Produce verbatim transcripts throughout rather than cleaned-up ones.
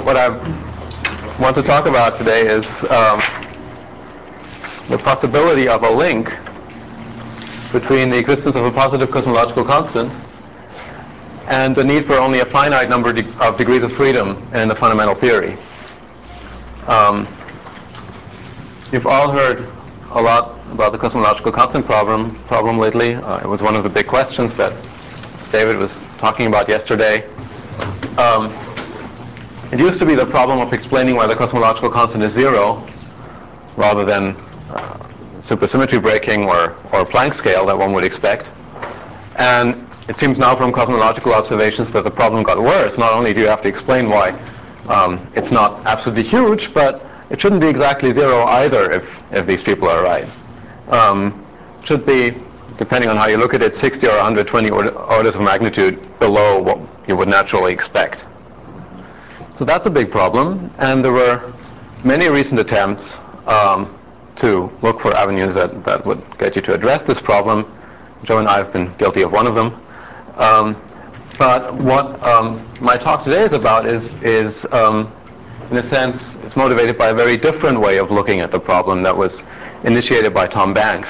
what I want to talk about today is um, the possibility of a link between the existence of a positive cosmological constant and the need for only a finite number de of degrees of freedom in the fundamental theory. Um, you've all heard a lot about the cosmological constant problem problem lately. Uh, it was one of the big questions that David was talking about yesterday. Um, it used to be the problem of explaining why the cosmological constant is zero, rather than uh, supersymmetry breaking or, or Planck scale that one would expect. And it seems now from cosmological observations that the problem got worse. Not only do you have to explain why um, it's not absolutely huge, but it shouldn't be exactly zero either if, if these people are right. Um, it should be, depending on how you look at it, sixty or one hundred twenty orders of magnitude below what you would naturally expect. So that's a big problem, and there were many recent attempts um, to look for avenues that, that would get you to address this problem. Joe and I have been guilty of one of them. Um, but what um, my talk today is about is, is um, in a sense, it's motivated by a very different way of looking at the problem that was initiated by Tom Banks,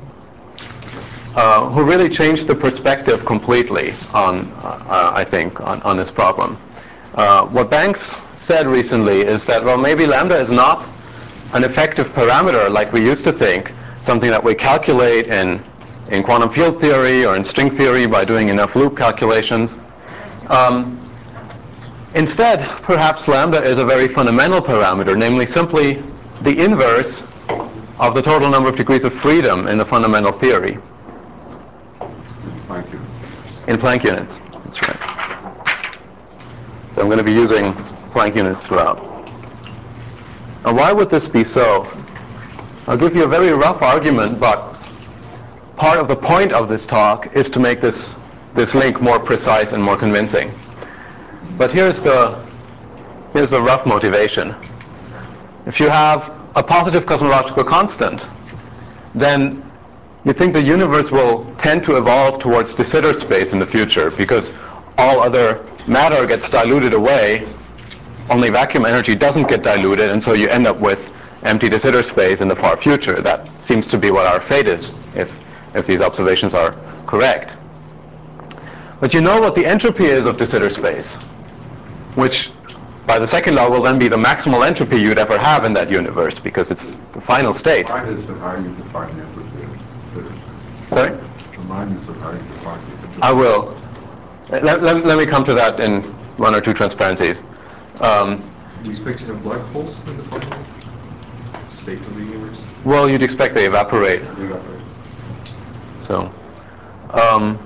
uh, who really changed the perspective completely on, uh, I think, on, on this problem. Uh, what Banks said recently is that, well, maybe lambda is not an effective parameter like we used to think, something that we calculate in, in quantum field theory or in string theory by doing enough loop calculations. Um, instead, perhaps lambda is a very fundamental parameter, namely simply the inverse of the total number of degrees of freedom in the fundamental theory. In Planck units. In Planck units, that's right. So I'm going to be using Planck units throughout. Now, why would this be so? I'll give you a very rough argument, but part of the point of this talk is to make this, this link more precise and more convincing. But here's the, here's the rough motivation. If you have a positive cosmological constant, then you think the universe will tend to evolve towards de Sitter space in the future, because all other matter gets diluted away, only vacuum energy doesn't get diluted, and so you end up with empty de Sitter space in the far future. That seems to be what our fate is, if, if these observations are correct. But you know what the entropy is of de Sitter space, which by the second law will then be the maximal entropy you'd ever have in that universe, because it's the final state. Remind us of how you define the entropy of de Sitter space. Sorry? Remind us of how you define the entropy. I will. Let, let, let me come to that in one or two transparencies. Um, Do you expect to have black holes in the final state of the universe? well, you'd expect they evaporate. They evaporate. So, um,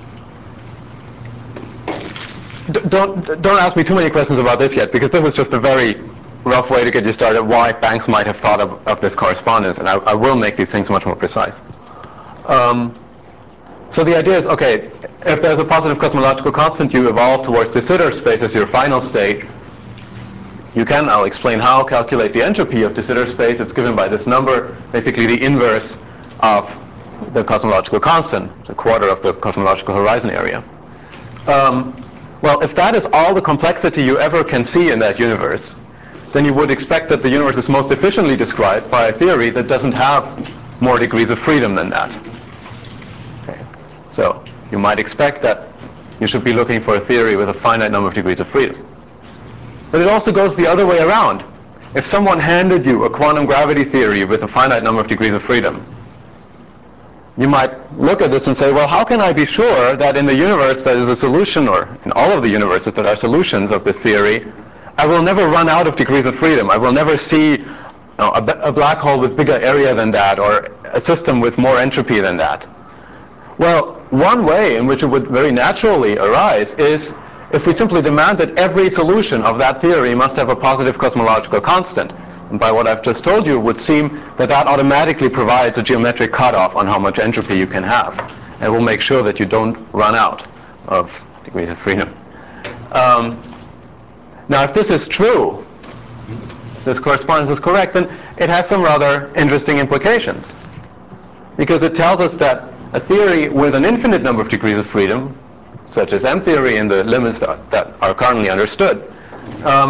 don't don't ask me too many questions about this yet, because this is just a very rough way to get you started. Why Banks might have thought of, of this correspondence, and I, I will make these things much more precise. Um, so the idea is, okay, if there's a positive cosmological constant, you evolve towards de Sitter space as your final state. You can, I'll explain how, calculate the entropy of de Sitter space. It's given by this number, basically the inverse of the cosmological constant, a quarter of the cosmological horizon area. Um, well, if that is all the complexity you ever can see in that universe, then you would expect that the universe is most efficiently described by a theory that doesn't have more degrees of freedom than that. Okay. So you might expect that you should be looking for a theory with a finite number of degrees of freedom. But it also goes the other way around. If someone handed you a quantum gravity theory with a finite number of degrees of freedom, you might look at this and say, well, how can I be sure that in the universe that is a solution, or in all of the universes that are solutions of this theory, I will never run out of degrees of freedom. I will never see you know, a, a black hole with bigger area than that, or a system with more entropy than that. Well, one way in which it would very naturally arise is if we simply demand that every solution of that theory must have a positive cosmological constant. And by what I've just told you, it would seem that that automatically provides a geometric cutoff on how much entropy you can have. And will make sure that you don't run out of degrees of freedom. Um, now, if this is true, this correspondence is correct, then it has some rather interesting implications. Because it tells us that a theory with an infinite number of degrees of freedom, such as M theory in the limits that, that are currently understood, um,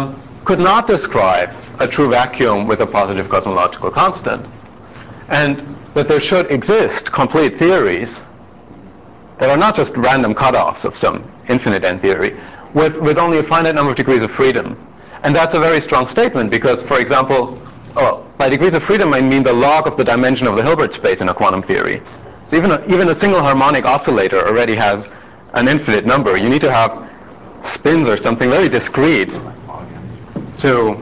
could not describe a true vacuum with a positive cosmological constant, and that there should exist complete theories that are not just random cutoffs of some infinite n theory with, with only a finite number of degrees of freedom. And that's a very strong statement because, for example, oh, by degrees of freedom I mean the log of the dimension of the Hilbert space in a quantum theory. So even a, even a single harmonic oscillator already has an infinite number. You need to have spins or something very discrete to...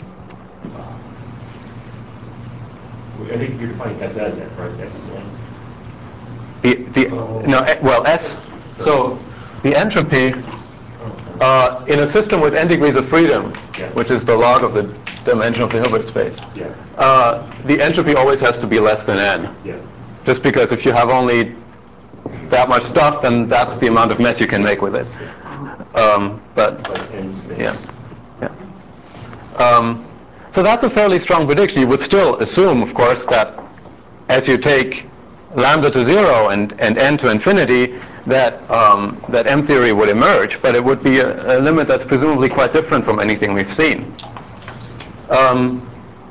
I think you're defining S as n, right? S is n. The, the, no, well, S, so the entropy uh, in a system with n degrees of freedom, yeah. which is the log of the dimension of the Hilbert space, yeah. uh, the entropy always has to be less than n. Yeah. Just because if you have only that much stuff, then that's the amount of mess you can make with it. Um, but, yeah. yeah. Um, so that's a fairly strong prediction. You would still assume, of course, that as you take lambda to zero and, and n to infinity, that um, that M theory would emerge, but it would be a, a limit that's presumably quite different from anything we've seen. Um,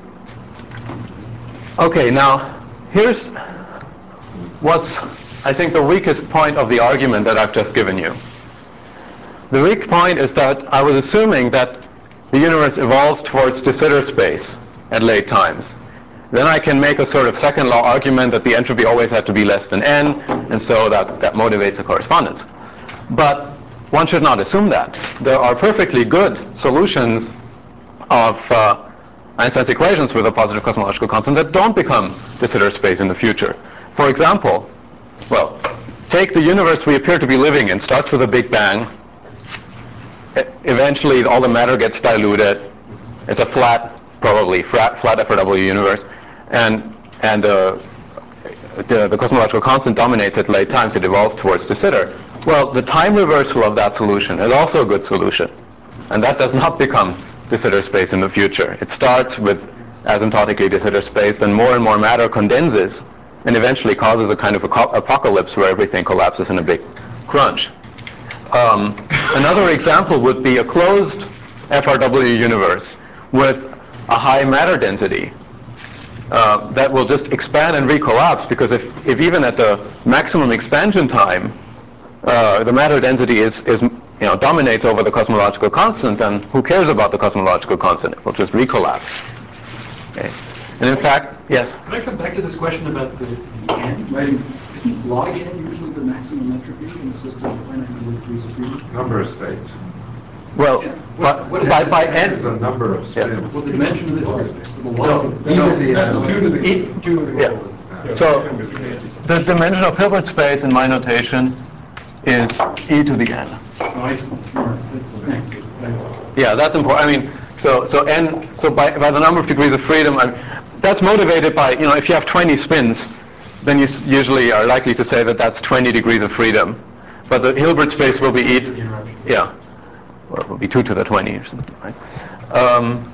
okay, now here's what's, I think, the weakest point of the argument that I've just given you. The weak point is that I was assuming that the universe evolves towards de Sitter space at late times. Then I can make a sort of second law argument that the entropy always had to be less than n, and so that, that motivates the correspondence. But one should not assume that. There are perfectly good solutions of uh, Einstein's equations with a positive cosmological constant that don't become de Sitter space in the future. For example, well, take the universe we appear to be living in. Starts with a Big Bang. Eventually, all the matter gets diluted. It's a flat, probably flat, flat F R W universe, and and uh, the, the cosmological constant dominates at late times. It evolves towards de Sitter. Well, the time reversal of that solution is also a good solution, and that does not become de Sitter space in the future. It starts with asymptotically de Sitter space, then more and more matter condenses, and eventually causes a kind of apocalypse where everything collapses in a big crunch. Um, another example would be a closed F R W universe with a high matter density uh, that will just expand and recollapse, because if, if even at the maximum expansion time uh, the matter density is, is you know, dominates over the cosmological constant, then who cares about the cosmological constant? It will just recollapse. Okay. And in fact, yes? Can I come back to this question about the, the n? Right? Isn't log n usually the maximum entropy in a system of finite number of degrees of freedom? Number of states. Well, Yeah. What, what is by, the, by N is n, the number of spins. well, the dimension of the Hilbert space. The log. E to the n. Two to the, E- two to the yeah. So the dimension of Hilbert space in my notation is e to the n. Oh, I see. Thanks. Yeah, that's important. I mean, so so n. So by by the number of degrees of freedom, I'm, that's motivated by, you know, if you have twenty spins, then you s- usually are likely to say that that's twenty degrees of freedom. But the Hilbert space will be e. Yeah, or it will be two to the twenty or something, right? Um,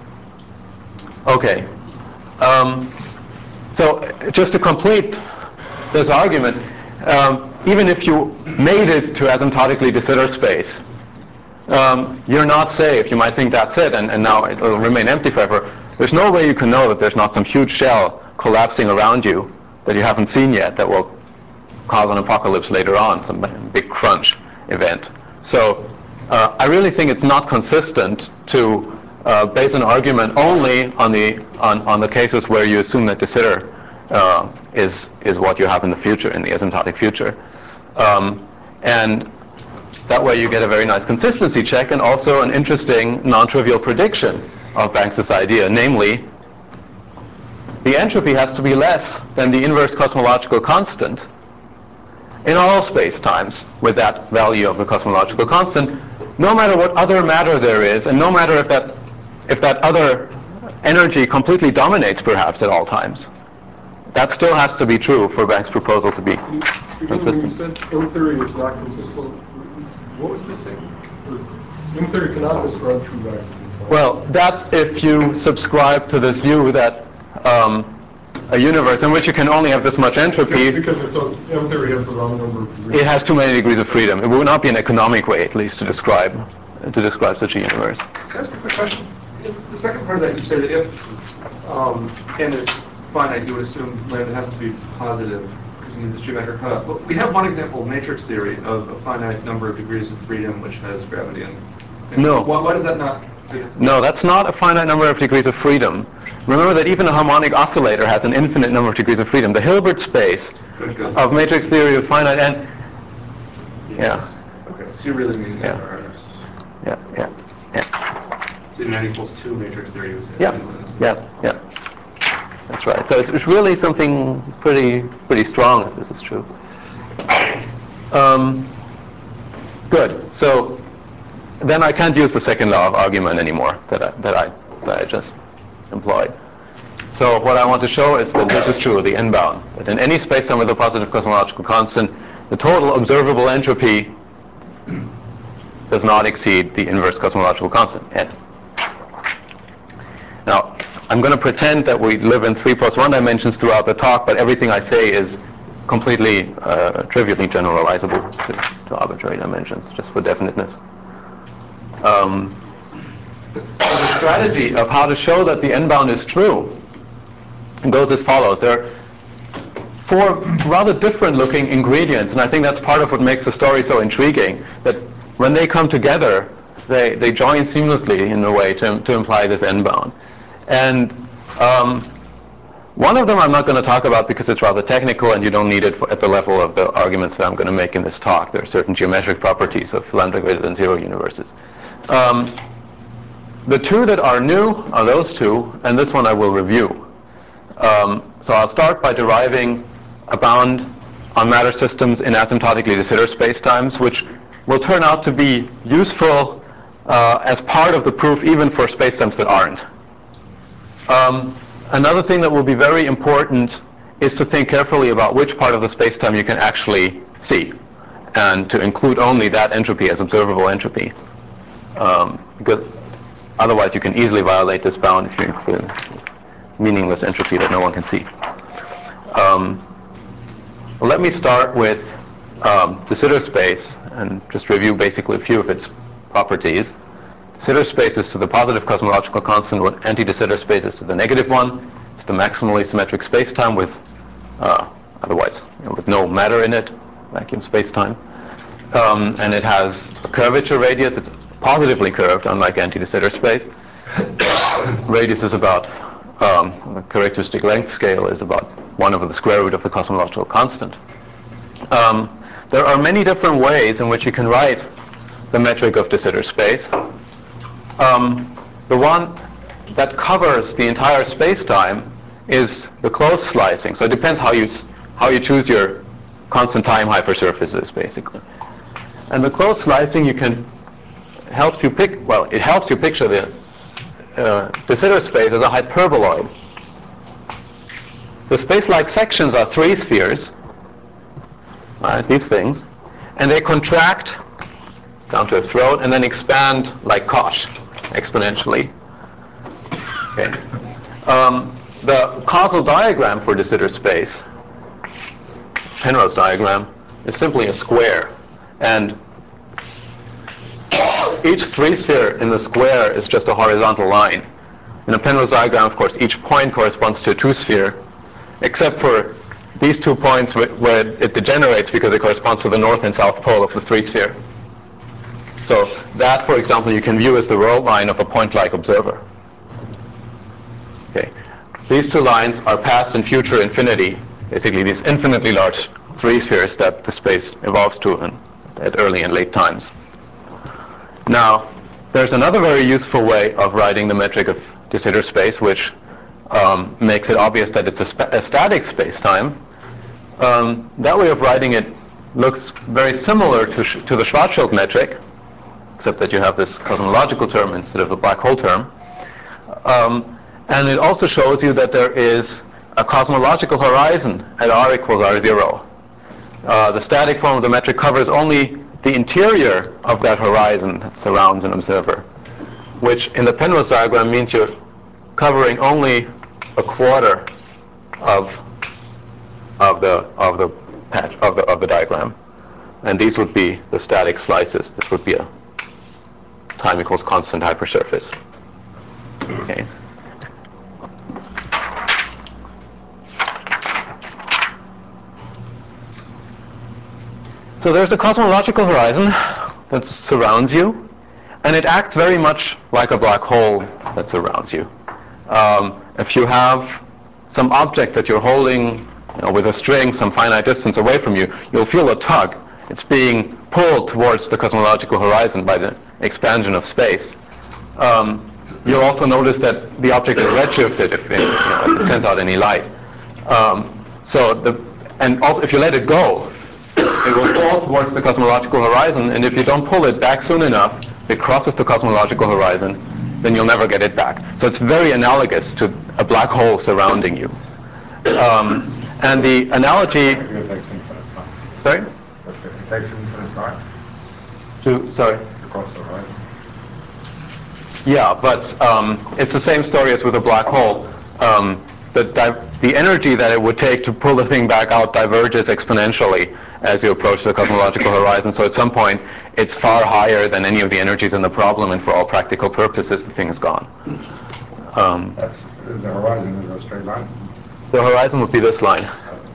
okay. Um, so just to complete this argument, um, even if you made it to asymptotically de Sitter space, um, you're not safe. You might think that's it, and, and now it will remain empty forever. There's no way you can know that there's not some huge shell collapsing around you that you haven't seen yet that will cause an apocalypse later on, some big crunch event. So uh, I really think it's not consistent to uh, base an argument only on the on, on the cases where you assume that de Sitter uh, is is what you have in the future, in the asymptotic future, um, and that way you get a very nice consistency check and also an interesting non-trivial prediction of Banks's idea, namely the entropy has to be less than the inverse cosmological constant in all space-times with that value of the cosmological constant, no matter what other matter there is, and no matter if that if that other energy completely dominates perhaps at all times. That still has to be true for Banks' proposal to be consistent. When you said M theory is not consistent, what was the thing? M theory cannot describe true vacuum. Well, that's if you subscribe to this view that um, a universe in which you can only have this much entropy, Because it's a, M theory has the wrong number of degrees. it has too many degrees of freedom. It would not be an economic way, at least, to describe to describe such a universe. Can I ask a quick question? If the second part of that, you say that if um, n is finite, you would assume lambda has to be positive using this geometric cutoff. But we have one example of matrix theory of a finite number of degrees of freedom which has gravity in. No. Why, why does that not? No, that's not a finite number of degrees of freedom. Remember that even a harmonic oscillator has an infinite number of degrees of freedom. The Hilbert space Good, good. of matrix theory of finite n. Yeah. Okay, so you really mean Yeah. that. Yeah. Yeah. Yeah. So n equals two matrix theory. Was Yeah. Yeah. Yeah. That's right. So it's, it's really something pretty pretty strong if this is true. Um, good. So then I can't use the second law of argument anymore that I, that I that I just employed. So what I want to show is that this is true, the n-bound. That in any spacetime with a positive cosmological constant, the total observable entropy does not exceed the inverse cosmological constant, n. Now, I'm going to pretend that we live in three plus one dimensions throughout the talk, but everything I say is completely uh, trivially generalizable to, to arbitrary dimensions, just for definiteness. Um, so the strategy of how to show that the n-bound is true goes as follows. There are four rather different looking ingredients, and I think that's part of what makes the story so intriguing, that when they come together, they, they join seamlessly in a way to, to imply this n-bound. And um, one of them I'm not going to talk about because it's rather technical and you don't need it for, at the level of the arguments that I'm going to make in this talk. There are certain geometric properties of lambda greater than zero universes. Um, the two that are new are those two, and this one I will review. Um, so I'll start by deriving a bound on matter systems in asymptotically de Sitter spacetimes, which will turn out to be useful uh, as part of the proof even for spacetimes that aren't. Um, another thing that will be very important is to think carefully about which part of the spacetime you can actually see, and to include only that entropy as observable entropy. Um, because otherwise you can easily violate this bound if you include meaningless entropy that no one can see. Um, let me start with um, de Sitter space and just review basically a few of its properties. De Sitter space is to the positive cosmological constant what anti-de Sitter space is to the negative one. It's the maximally symmetric spacetime with uh, otherwise you know, with no matter in it, vacuum spacetime. Um, and it has a curvature radius. It's positively curved, unlike anti-de Sitter space. Radius is about Um, the characteristic length scale is about one over the square root of the cosmological constant. Um, there are many different ways in which you can write the metric of de Sitter space. Um, the one that covers the entire space-time is the closed slicing. So it depends how you how you choose your constant time hypersurfaces, basically. And the closed slicing you can helps you pick well it helps you picture the Uh, de Sitter space as a hyperboloid. The space-like sections are three spheres, right, these things, and they contract down to a throat and then expand like Koch exponentially. Okay. Um, the causal diagram for de Sitter space, Penrose diagram, is simply a square, and each three-sphere in the square is just a horizontal line. In a Penrose diagram, of course, each point corresponds to a two-sphere, except for these two points where it degenerates because it corresponds to the north and south pole of the three-sphere. So that, for example, you can view as the roll line of a point-like observer. Okay. These two lines are past and future infinity, basically these infinitely large three-spheres that the space evolves to in, at early and late times. Now, there's another very useful way of writing the metric of de Sitter space, which um, makes it obvious that it's a, spa a static space-time. Um, that way of writing it looks very similar to, sh to the Schwarzschild metric, except that you have this cosmological term instead of the black hole term. Um, and it also shows you that there is a cosmological horizon at r equals r zero. Uh, the static form of the metric covers only the interior of that horizon that surrounds an observer, which in the Penrose diagram means you're covering only a quarter of of the of the patch of the of the diagram, and these would be the static slices. This would be a time equals constant hypersurface. Okay. So there's a cosmological horizon that surrounds you, and it acts very much like a black hole that surrounds you. Um, if you have some object that you're holding, you know, with a string some finite distance away from you, you'll feel a tug. It's being pulled towards the cosmological horizon by the expansion of space. Um, you'll also notice that the object is redshifted if it, you know, if it sends out any light. Um, so the, and also if you let it go, it will fall towards the cosmological horizon, and if you don't pull it back soon enough, it crosses the cosmological horizon, then you'll never get it back. So it's very analogous to a black hole surrounding you. Um, and the analogy... It takes infinite time. Sorry? It takes infinite time To, sorry? to cross the horizon. Yeah, but um, it's the same story as with a black hole. Um, the, the energy that it would take to pull the thing back out diverges exponentially as you approach the cosmological horizon. So at some point, it's far higher than any of the energies in the problem, and for all practical purposes, the thing is gone. Um, That's the horizon is a straight line. the horizon would be this line.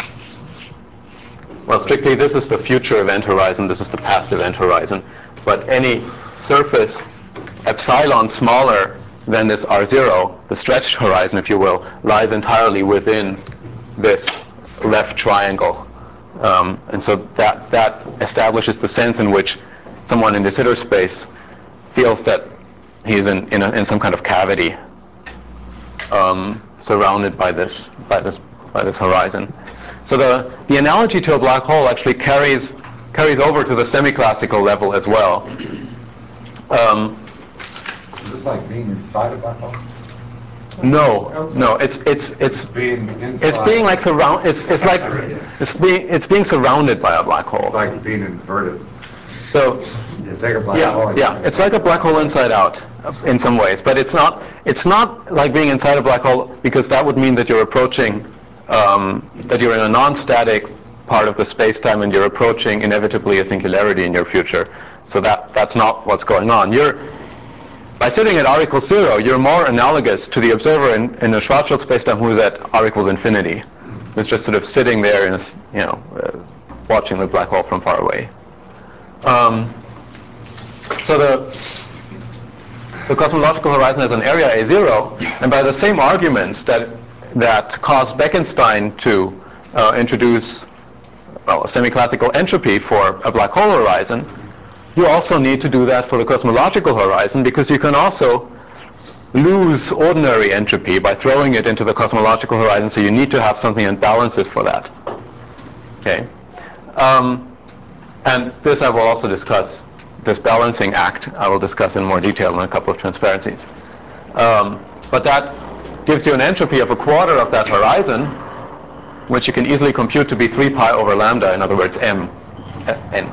Well, strictly, this is the future event horizon. This is the past event horizon. But any surface epsilon smaller than this R zero, the stretched horizon, if you will, lies entirely within this left triangle. Um, and so that, that establishes the sense in which someone in de Sitter space feels that he's in, in, a, in some kind of cavity um, surrounded by this, by, this, by this horizon. So the, the analogy to a black hole actually carries, carries over to the semi-classical level as well. Um, Is this like being inside a black hole? No, no, it's it's it's Being inside. it's being like surround. It's it's like it's being it's being surrounded by a black hole. It's like being inverted. So You take a black yeah, hole. and yeah, you- it's like a black hole inside out in some ways, but it's not it's not like being inside a black hole, because that would mean that you're approaching um, that you're in a non-static part of the space-time and you're approaching inevitably a singularity in your future. So that that's not what's going on. You're By sitting at r equals zero, you're more analogous to the observer in, in a Schwarzschild spacetime who's at r equals infinity, who's just sort of sitting there and, you know, uh, watching the black hole from far away. Um, so the the cosmological horizon has an area A zero, and by the same arguments that that caused Bekenstein to uh, introduce, well, a semi-classical entropy for a black hole horizon, you also need to do that for the cosmological horizon, because you can also lose ordinary entropy by throwing it into the cosmological horizon, so you need to have something that balances for that. Okay, um, and this I will also discuss, this balancing act I will discuss in more detail in a couple of transparencies. Um, but that gives you an entropy of a quarter of that horizon, which you can easily compute to be three pi over lambda, in other words, m, n.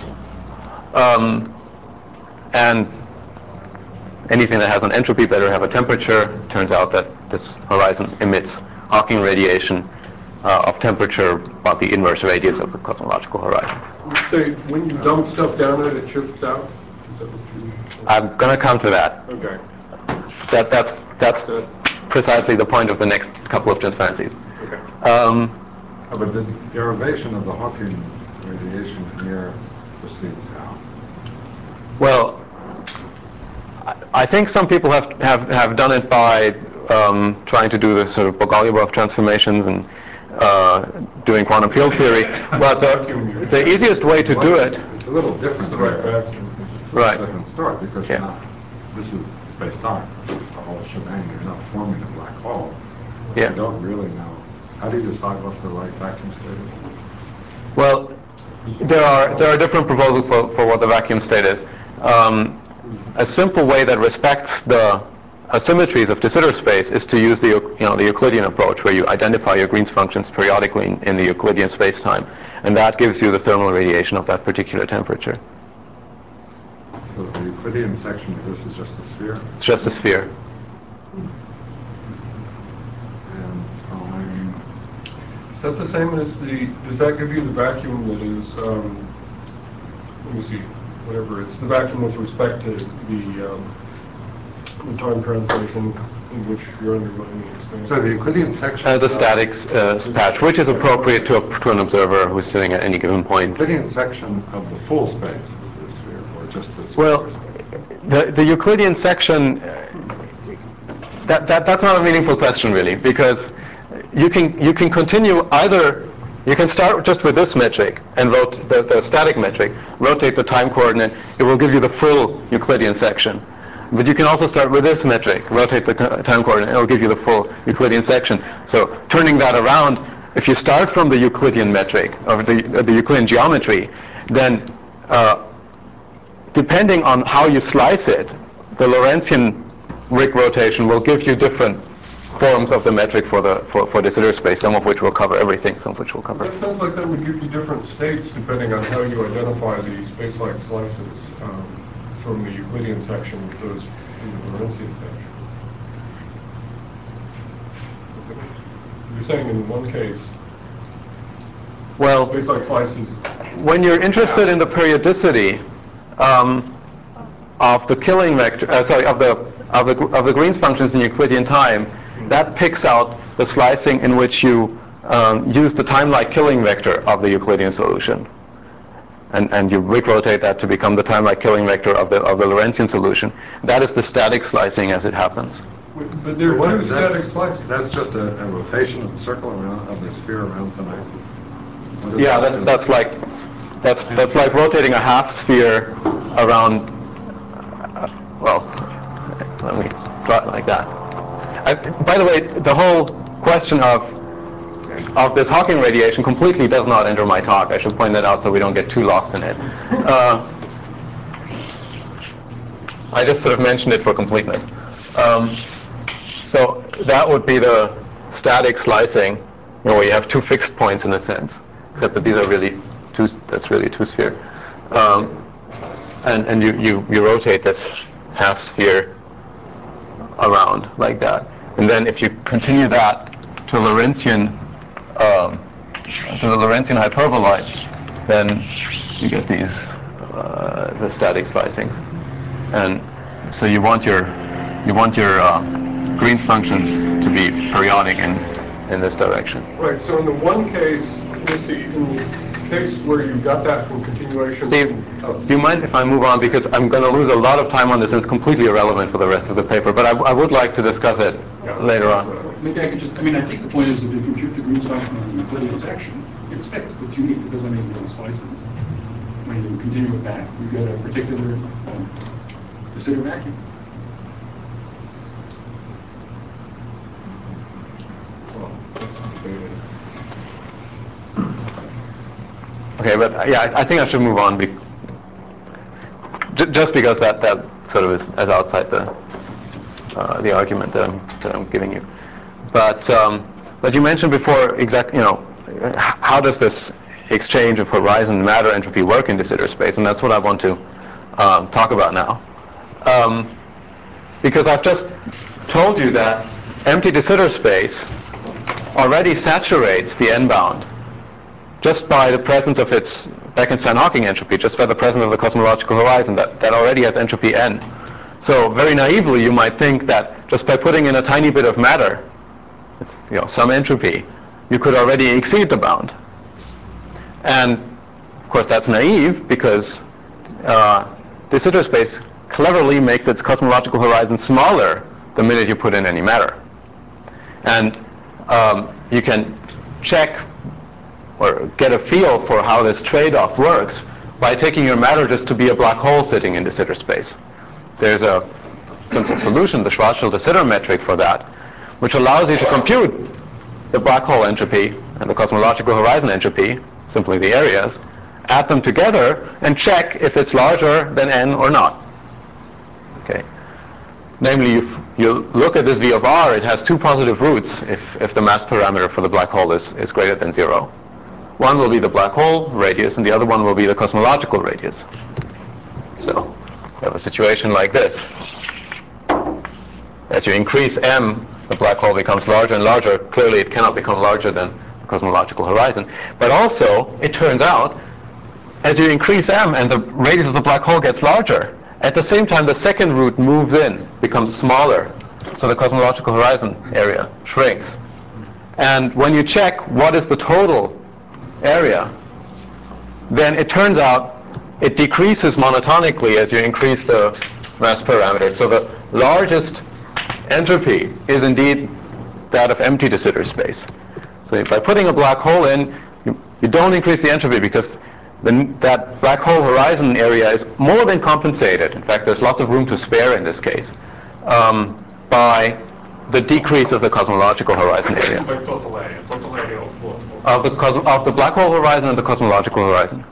Um, and anything that has an entropy better have a temperature. Turns out that this horizon emits Hawking radiation uh, of temperature about the inverse radius of the cosmological horizon. You say when you dump stuff down it, it shifts out? Is that what you mean? I'm going to come to that. Okay. That that's that's Good. precisely the point of the next couple of transparencies. Okay. Um, Oh, but the derivation of the Hawking radiation here proceeds how? well, I, I think some people have, have, have done it by um, trying to do this sort of Bogoliubov transformations and uh, doing quantum field theory. But the, the easiest way to do it, It's a little different. It's the right here. vacuum. It's Right. a different story, because Yeah. you're not, this is space-time, the whole shebang, you're not forming a black hole. Yeah. You don't really know. How do you decide what the right vacuum state is? well, there are there are different proposals for, for what the vacuum state is. Um, a simple way that respects the asymmetries of de Sitter space is to use the you know the Euclidean approach, where you identify your Green's functions periodically in, in the Euclidean space-time, and that gives you the thermal radiation of that particular temperature. So the Euclidean section of this is just a sphere, It's just a sphere. and time. Is that the same as the, does that give you the vacuum that is, um, let me see, whatever, it's the vacuum with respect to the, um, the time translation in which you're undergoing the expansion? So the Euclidean section... Uh, the static uh, patch, which is appropriate to, a, to an observer who's sitting at any given point. The Euclidean section of the full space is the sphere, or just the sphere? Well, the, the Euclidean section, that, that, that's not a meaningful question, really, because you can, you can continue either... You can start just with this metric and rot the, the static metric, rotate the time coordinate. It will give you the full Euclidean section. But you can also start with this metric, rotate the time coordinate. It will give you the full Euclidean section. So turning that around, if you start from the Euclidean metric, or the, uh, the Euclidean geometry, then uh, depending on how you slice it, the Lorentzian Rick rotation will give you different forms of the metric for the for, for de Sitter space, some of which will cover everything, some of which will cover. That sounds like that would give you different states depending on how you identify the space-like slices um, from the Euclidean section with those in the Lorentzian section. You're saying in one case, well, space-like slices. When you're interested in the periodicity um, of the killing vector, uh, sorry, of the of the of the Green's functions in Euclidean time, that picks out the slicing in which you um, use the time-like killing vector of the Euclidean solution, and and you Rick rotate that to become the time-like killing vector of the of the Lorentzian solution. That is the static slicing as it happens. But there are two That's- static slices. That's just a, a rotation of the circle around, of the sphere around some axis. What is Yeah, that? that's that's like that's that's like rotating a half sphere around. Uh, well, let me draw it like that. I, by the way, the whole question of of this Hawking radiation completely does not enter my talk. I should point that out so we don't get too lost in it. Uh, I just sort of mentioned it for completeness. Um, so that would be the static slicing, you know, where you have two fixed points in a sense, except that these are really two. That's really two sphere, um, and and you, you you rotate this half sphere around like that, and then if you continue that to Lorentzian um, to the Lorentzian hyperboloid, then you get these uh, the static slicings, and so you want your you want your uh, Green's functions to be periodic in in this direction. Right. So in the one case, let's see, in the case where you got that from continuation. Steve, oh. do you mind if I move on, because I'm going to lose a lot of time on this and it's completely irrelevant for the rest of the paper, but I, I would like to discuss it Yeah. later on. Maybe I could just, I mean, I think the point is if you compute the Green's function on the Euclidean section, it's fixed, it's unique, it doesn't make those slices. When you continue it back, you get a particular um, de Sitter vacuum. Well, that's debated. Okay, but uh, yeah, I, I think I should move on, be, j just because that, that sort of is, is outside the uh, the argument that I'm, that I'm giving you. But um, but you mentioned before, exact, you know, how does this exchange of horizon matter entropy work in de Sitter space, and that's what I want to um, talk about now. Um, because I've just told you that empty de Sitter space already saturates the n-bound just by the presence of its Bekenstein-Hawking entropy, just by the presence of the cosmological horizon, that, that already has entropy n. So very naively, you might think that just by putting in a tiny bit of matter, it's, you know, some entropy, you could already exceed the bound. And of course, that's naive, because uh, de Sitter space cleverly makes its cosmological horizon smaller the minute you put in any matter. And um, you can check or get a feel for how this trade-off works by taking your matter just to be a black hole sitting in de Sitter space. There's a simple solution, the Schwarzschild de Sitter metric for that, which allows you to compute the black hole entropy and the cosmological horizon entropy, simply the areas, add them together, and check if it's larger than n or not. Okay. Namely, you, you look at this V of r, it has two positive roots if, if the mass parameter for the black hole is, is greater than zero. One will be the black hole radius, and the other one will be the cosmological radius. So we have a situation like this. As you increase m, the black hole becomes larger and larger. Clearly, it cannot become larger than the cosmological horizon. But also, it turns out, as you increase m and the radius of the black hole gets larger, At the same time, the second root moves in, becomes smaller, so the cosmological horizon area shrinks. And when you check what is the total area, then it turns out it decreases monotonically as you increase the mass parameter. So the largest entropy is indeed that of empty de Sitter space. So by putting a black hole in, you, you don't increase the entropy because the, that black hole horizon area is more than compensated. In fact, there's lots of room to spare in this case um, by the decrease of the cosmological horizon area. By total area, total area of what? Of the, cos of the black hole horizon and the cosmological horizon.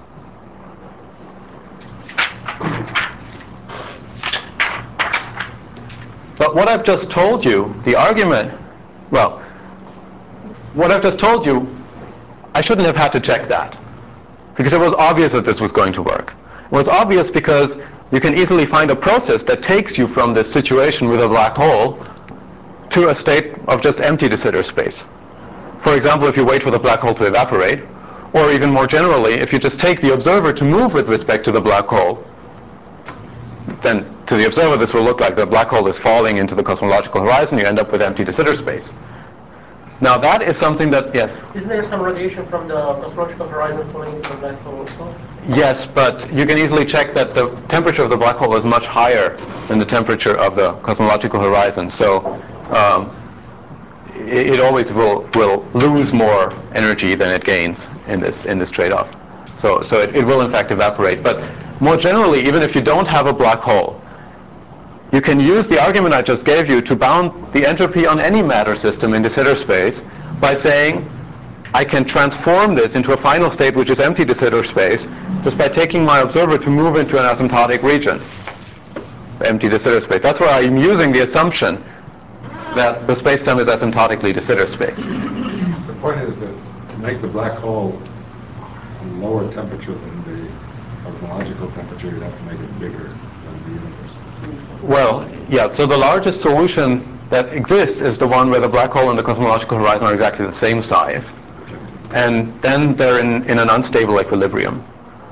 But what I've just told you, the argument, well, what I've just told you, I shouldn't have had to check that, because it was obvious that this was going to work. It was obvious because you can easily find a process that takes you from this situation with a black hole to a state of just empty de Sitter space. For example, if you wait for the black hole to evaporate, or even more generally, if you just take the observer to move with respect to the black hole, then to the observer this will look like the black hole is falling into the cosmological horizon. You end up with empty de Sitter space. Now that is something that, yes? Isn't there some radiation from the cosmological horizon falling into the black hole also? Yes, but you can easily check that the temperature of the black hole is much higher than the temperature of the cosmological horizon. So um, it, it always will, will lose more energy than it gains in this, in this trade-off. So, so it, it will in fact evaporate. But more generally, even if you don't have a black hole, you can use the argument I just gave you to bound the entropy on any matter system in de Sitter space by saying I can transform this into a final state which is empty de Sitter space just by taking my observer to move into an asymptotic region, empty de Sitter space. That's why I'm using the assumption that the space-time is asymptotically de Sitter space. The point is that to make the black hole a lower temperature than the cosmological temperature, you'd have to make it bigger than the universe. Well, yeah, so the largest solution that exists is the one where the black hole and the cosmological horizon are exactly the same size. And then they're in, in an unstable equilibrium.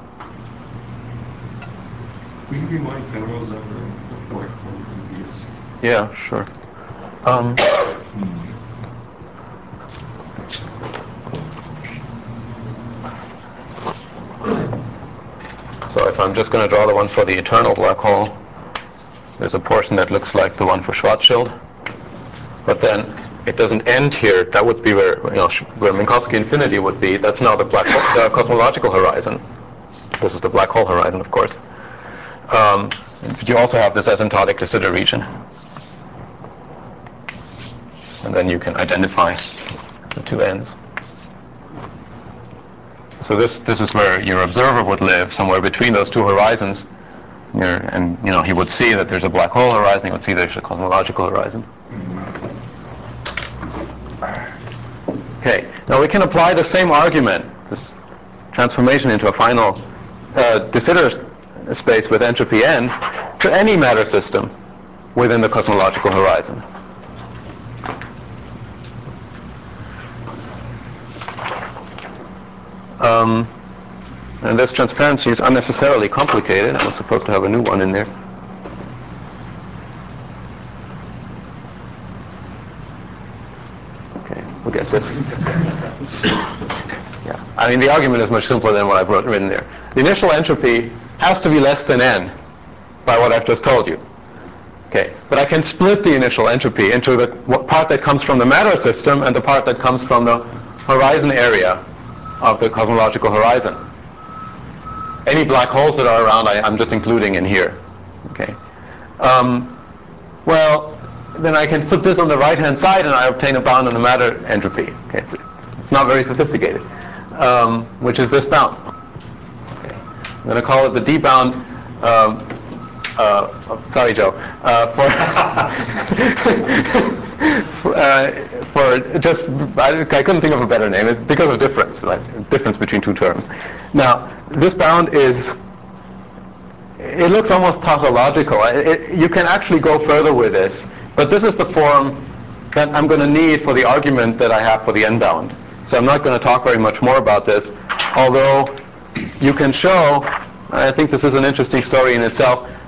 Will you remind Penrose of the black hole ideas? Yeah, sure. Um, so if I'm just going to draw the one for the eternal black hole, there's a portion that looks like the one for Schwarzschild, but then it doesn't end here. That would be where, you know, where Minkowski infinity would be. That's now the black hole, the cosmological horizon. This is the black hole horizon, of course. Um, you also have this asymptotic de Sitter region, and then you can identify the two ends. So this this is where your observer would live, somewhere between those two horizons. And you know, he would see that there's a black hole horizon, he would see there's a cosmological horizon. Okay, now we can apply the same argument, this transformation into a final uh, de Sitter space with entropy n, to any matter system within the cosmological horizon. Um, And this transparency is unnecessarily complicated. I was supposed to have a new one in there. Okay, we'll get this. Yeah, I mean the argument is much simpler than what I've wrote, written there. The initial entropy has to be less than n by what I've just told you. Okay, but I can split the initial entropy into the part that comes from the matter system and the part that comes from the horizon area of the cosmological horizon. Any black holes that are around, I, I'm just including in here. Okay. Um, well, then I can put this on the right-hand side, and I obtain a bound on the matter entropy. Okay. It's, it's not very sophisticated, um, which is this bound. Okay. I'm going to call it the D bound. Um, uh, oh, sorry, Joe. Uh, for uh, for just, I, I couldn't think of a better name. It's because of difference, like difference between two terms. Now, this bound is, it looks almost tautological. It, it, you can actually go further with this, but this is the form that I'm going to need for the argument that I have for the n bound. So I'm not going to talk very much more about this, although you can show, I think this is an interesting story in itself,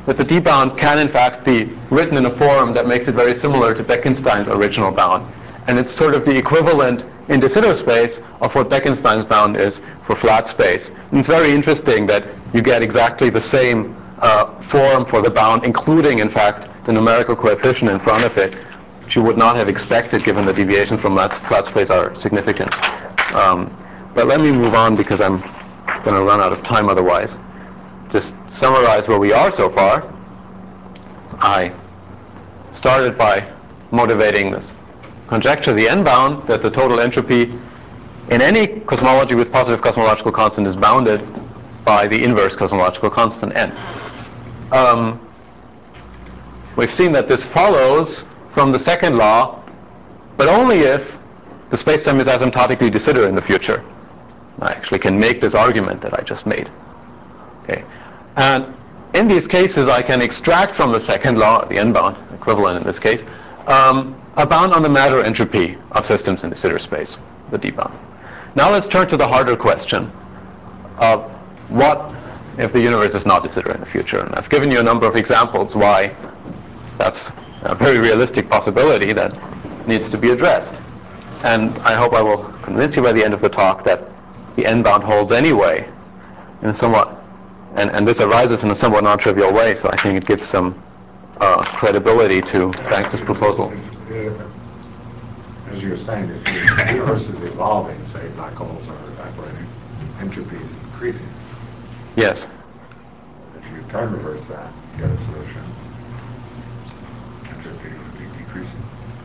that the D bound can in fact be written in a form that makes it very similar to Bekenstein's original bound. And it's sort of the equivalent in de Sitter space of what Bekenstein's bound is for flat space. And it's very interesting that you get exactly the same uh, form for the bound, including in fact the numerical coefficient in front of it, which you would not have expected given the deviations from flat, flat space are significant. Um, but let me move on because I'm going to run out of time otherwise. Just summarize where we are so far. I started by motivating this conjecture, the n-bound, that the total entropy in any cosmology with positive cosmological constant is bounded by the inverse cosmological constant n. Um, we've seen that this follows from the second law, but only if the spacetime is asymptotically de Sitter in the future. I actually can make this argument that I just made. Okay, and in these cases, I can extract from the second law, the n-bound equivalent in this case, um, a bound on the matter entropy of systems in de Sitter space, the D bound. Now let's turn to the harder question of what if the universe is not de Sitter in the future. And I've given you a number of examples why that's a very realistic possibility that needs to be addressed. And I hope I will convince you by the end of the talk that the n-bound holds anyway, in a somewhat, and, and this arises in a somewhat non-trivial way, so I think it gives some uh, credibility to Banks' proposal. As you were saying, if the universe is evolving, say black holes are evaporating, entropy is increasing. Yes. If you time reverse that, you get a solution. Entropy would be decreasing.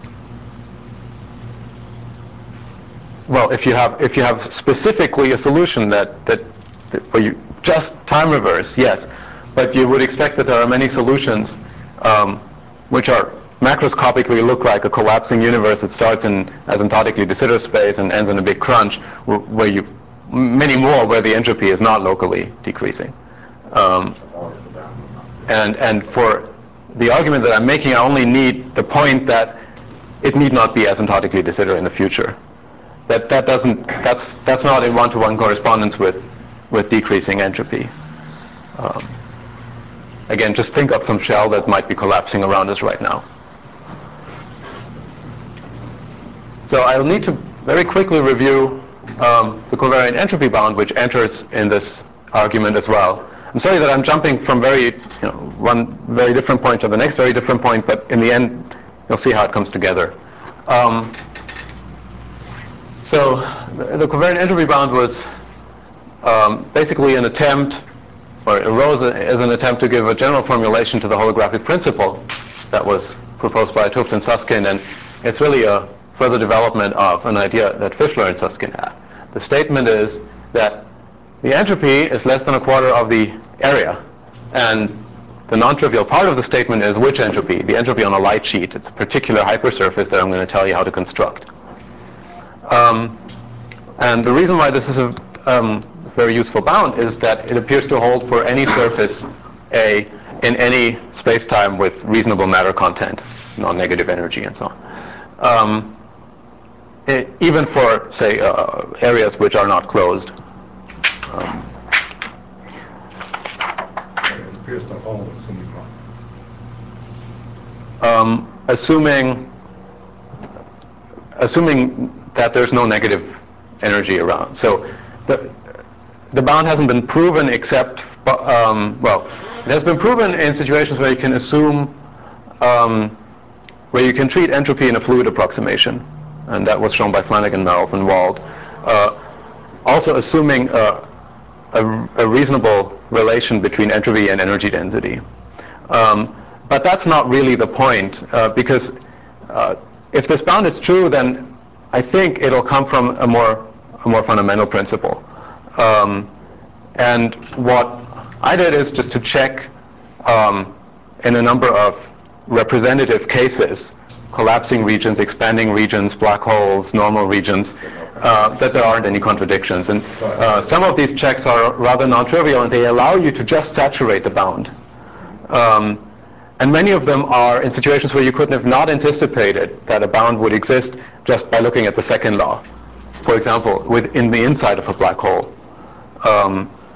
Well, if you have if you have specifically a solution that that, that where you just time reverse, yes, but you would expect that there are many solutions um, which are macroscopically look like a collapsing universe that starts in asymptotically de Sitter space and ends in a big crunch, where, where you many more where the entropy is not locally decreasing. Um, and and for the argument that I'm making, I only need the point that it need not be asymptotically de Sitter in the future. That that doesn't that's that's not in one-to-one correspondence with with decreasing entropy. Um, again, just think of some shell that might be collapsing around us right now. So I'll need to very quickly review um, the covariant entropy bound, which enters in this argument as well. I'm sorry that I'm jumping from very you know one very different point to the next very different point, but in the end, you'll see how it comes together. Um, So the, the covariant entropy bound was um, basically an attempt, or it arose as an attempt to give a general formulation to the holographic principle that was proposed by 't Hooft and Susskind, and it's really a further development of an idea that Fischler and Susskind had. The statement is that the entropy is less than a quarter of the area, and the non-trivial part of the statement is which entropy? The entropy on a light sheet. It's a particular hypersurface that I'm going to tell you how to construct. Um, and the reason why this is a um, very useful bound is that it appears to hold for any surface A in any space-time with reasonable matter content, non-negative energy, and so on. Um, it, even for, say, uh, areas which are not closed. Um, It appears to hold assuming what? um, assuming assuming that there's no negative energy around. So the, the bound hasn't been proven except, um, well, it has been proven in situations where you can assume, um, where you can treat entropy in a fluid approximation. And that was shown by Flanagan, Melf, and Wald. Uh, also assuming a, a, a reasonable relation between entropy and energy density. Um, but that's not really the point, uh, because uh, if this bound is true, then I think it'll come from a more a more fundamental principle. Um, and what I did is just to check um, in a number of representative cases, collapsing regions, expanding regions, black holes, normal regions, uh, that there aren't any contradictions. And uh, some of these checks are rather non-trivial, and they allow you to just saturate the bound. Um, And many of them are in situations where you couldn't have not anticipated that a bound would exist just by looking at the second law. For example, within the inside of a black hole. Um,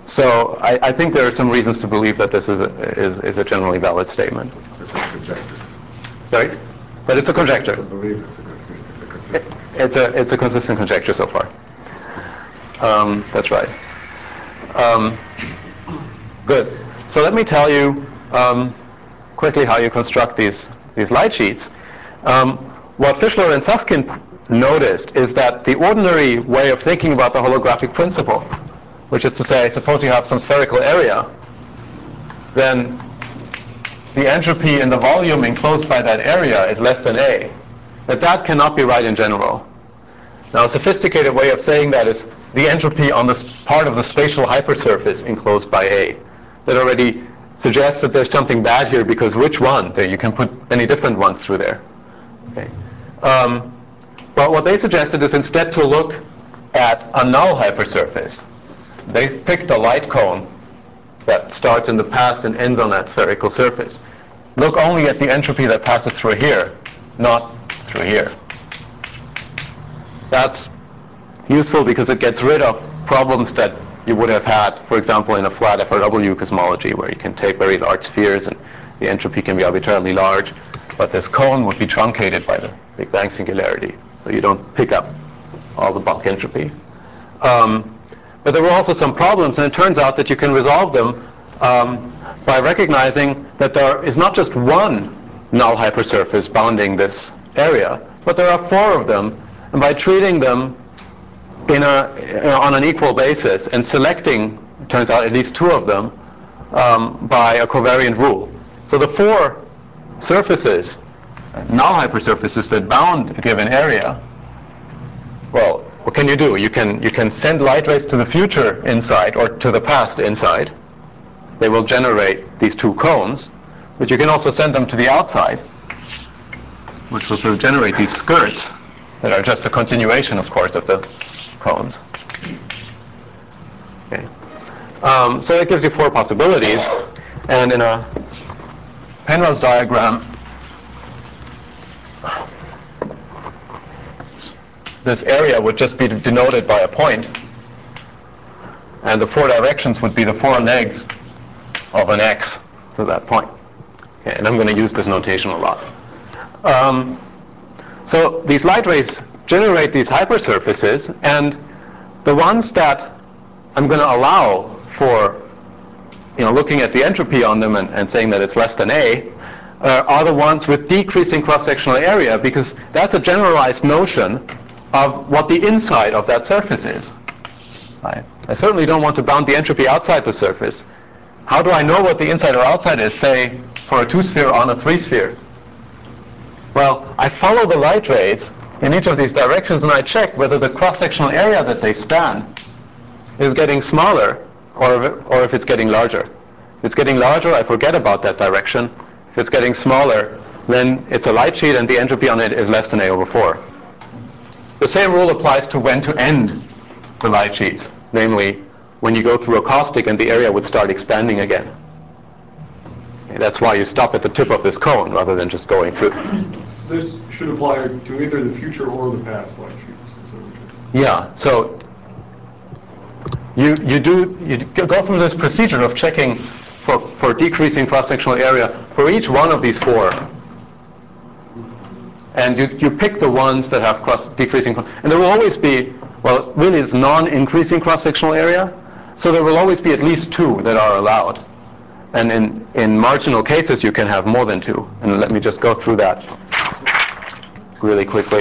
So I, I think there are some reasons to believe that this is a, is, is a generally valid statement. It's a conjecture. Sorry? But it's a conjecture. I believe it's a, good, it's a consistent. It's a, it's a consistent conjecture so far. Um, that's right. Um, good. So let me tell you um, quickly how you construct these, these light sheets. Um, what Fischler and Susskind noticed is that the ordinary way of thinking about the holographic principle, which is to say, suppose you have some spherical area, then the entropy in the volume enclosed by that area is less than A. That that cannot be right in general. Now, a sophisticated way of saying that is the entropy on this part of the spatial hypersurface enclosed by A. That already suggests that there's something bad here, because which one? There, you can put many different ones through there. Okay. Um, but what they suggested is instead to look at a null hypersurface. They picked a light cone that starts in the past and ends on that spherical surface. Look only at the entropy that passes through here, not through here. That's useful because it gets rid of problems that you would have had, for example, in a flat F R W cosmology, where you can take very large spheres and the entropy can be arbitrarily large, but this cone would be truncated by the Big Bang singularity, so you don't pick up all the bulk entropy. Um, but there were also some problems, and it turns out that you can resolve them um, by recognizing that there is not just one null hypersurface bounding this area, but there are four of them, and by treating them in a, on an equal basis and selecting, it turns out, at least two of them um, by a covariant rule. So the four surfaces, null hypersurfaces that bound a given area, well, what can you do? You can, you can send light rays to the future inside or to the past inside. They will generate these two cones, but you can also send them to the outside, which will sort of generate these skirts that are just a continuation, of course, of the cones. Okay. Um, so that gives you four possibilities, and in a Penrose diagram, this area would just be denoted by a point, and the four directions would be the four legs of an X to that point. Okay, and I'm going to use this notation a lot. Um, so these light rays generate these hypersurfaces, and the ones that I'm going to allow for, you know, looking at the entropy on them and, and saying that it's less than A, uh, are the ones with decreasing cross-sectional area, because that's a generalized notion of what the inside of that surface is. Right? I certainly don't want to bound the entropy outside the surface. How do I know what the inside or outside is, say, for a two-sphere on a three-sphere? Well, I follow the light rays in each of these directions, and I check whether the cross-sectional area that they span is getting smaller, or if, or if it's getting larger. If it's getting larger, I forget about that direction. If it's getting smaller, then it's a light sheet, and the entropy on it is less than A over four. The same rule applies to when to end the light sheets, namely when you go through a caustic and the area would start expanding again. Okay, that's why you stop at the tip of this cone rather than just going through. This should apply to either the future or the past light sheets. So yeah, so you, you do you go through this procedure of checking for, for decreasing cross-sectional area for each one of these four. And you, you pick the ones that have cross decreasing, and there will always be, well, really it's non-increasing cross-sectional area, so there will always be at least two that are allowed. And in, in marginal cases, you can have more than two. And let me just go through that really quickly.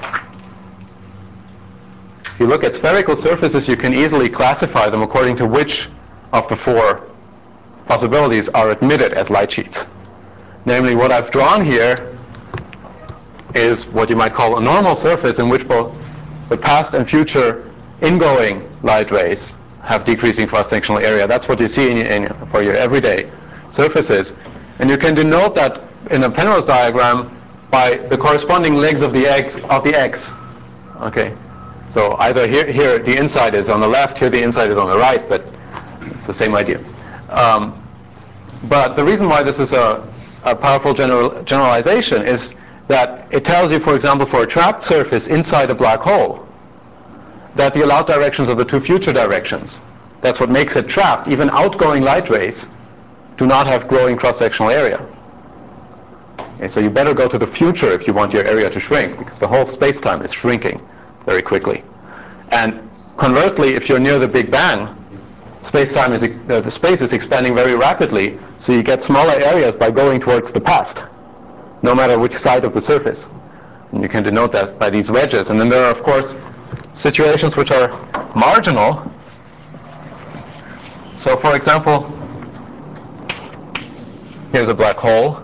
If you look at spherical surfaces, you can easily classify them according to which of the four possibilities are admitted as light sheets. Namely, what I've drawn here is what you might call a normal surface in which both the past and future ingoing light rays have decreasing cross-sectional area. That's what you see in, in, for your everyday surfaces. And you can denote that in a Penrose diagram by the corresponding legs of the X. Of the X. Okay. So either here, here the inside is on the left, here the inside is on the right, but it's the same idea. Um, but the reason why this is a, a powerful general, generalization is that it tells you, for example, for a trapped surface inside a black hole, that the allowed directions are the two future directions That's what makes it trapped. Even outgoing light rays do not have growing cross-sectional area. Okay, so you better go to the future if you want your area to shrink, because the whole space-time is shrinking very quickly. And conversely, if you're near the Big Bang, space-time is, uh, the space is expanding very rapidly, so you get smaller areas by going towards the past, no matter which side of the surface. And you can denote that by these wedges. And then there are, of course, situations which are marginal. So, for example, here's a black hole.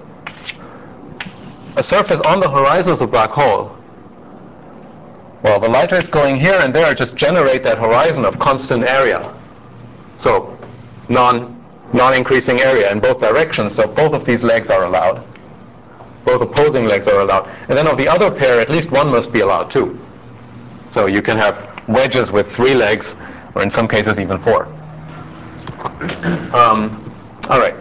A surface on the horizon of the black hole. Well, the light rays going here and there just generate that horizon of constant area. So, non, non-increasing area in both directions. So both of these legs are allowed. Both opposing legs are allowed. And then of the other pair, at least one must be allowed too. So you can have wedges with three legs, or in some cases even four. Um, all right.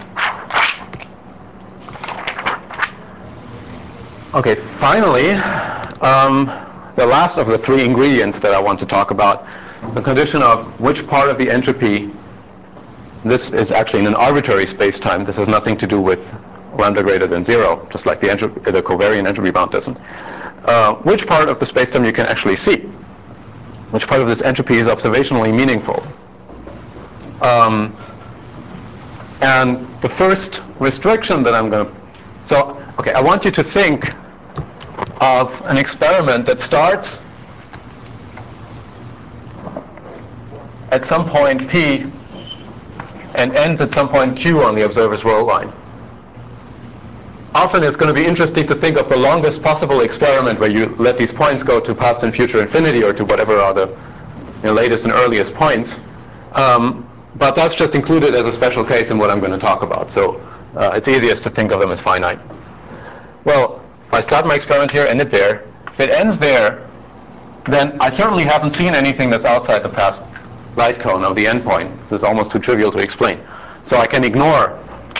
Okay, finally, um, the last of the three ingredients that I want to talk about, the condition of which part of the entropy, this is actually in an arbitrary space-time. This has nothing to do with lambda greater than zero, just like the, entropy, the covariant entropy bound doesn't. Uh, which part of the space-time you can actually see? Which part of this entropy is observationally meaningful? Um, and the first restriction that I'm going to, so, okay, I want you to think of an experiment that starts at some point P and ends at some point Q on the observer's world line. Often it's going to be interesting to think of the longest possible experiment where you let these points go to past and future infinity, or to whatever are the you know, latest and earliest points. Um, but that's just included as a special case in what I'm going to talk about. So uh, it's easiest to think of them as finite. Well, if I start my experiment here, end it there. If it ends there, then I certainly haven't seen anything that's outside the past light cone of the endpoint. This is almost too trivial to explain. So I can ignore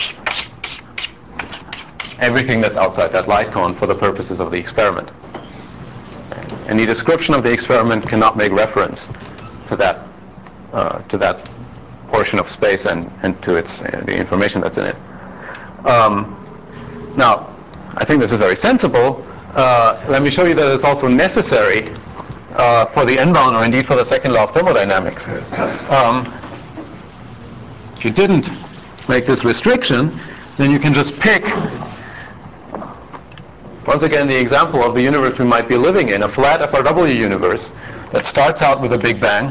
everything that's outside that light cone for the purposes of the experiment. Any description of the experiment cannot make reference to that uh, to that portion of space and, and to its uh, the information that's in it. Um, now, I think this is very sensible. Uh, let me show you that it's also necessary uh, for the n-bound, or indeed for the second law of thermodynamics. Um, if you didn't make this restriction, then you can just pick, once again, the example of the universe we might be living in, a flat F R W universe that starts out with a Big Bang,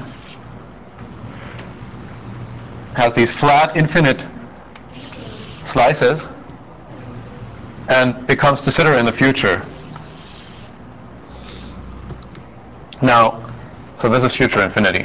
has these flat, infinite slices, and becomes de Sitter in the future. Now, so this is future infinity.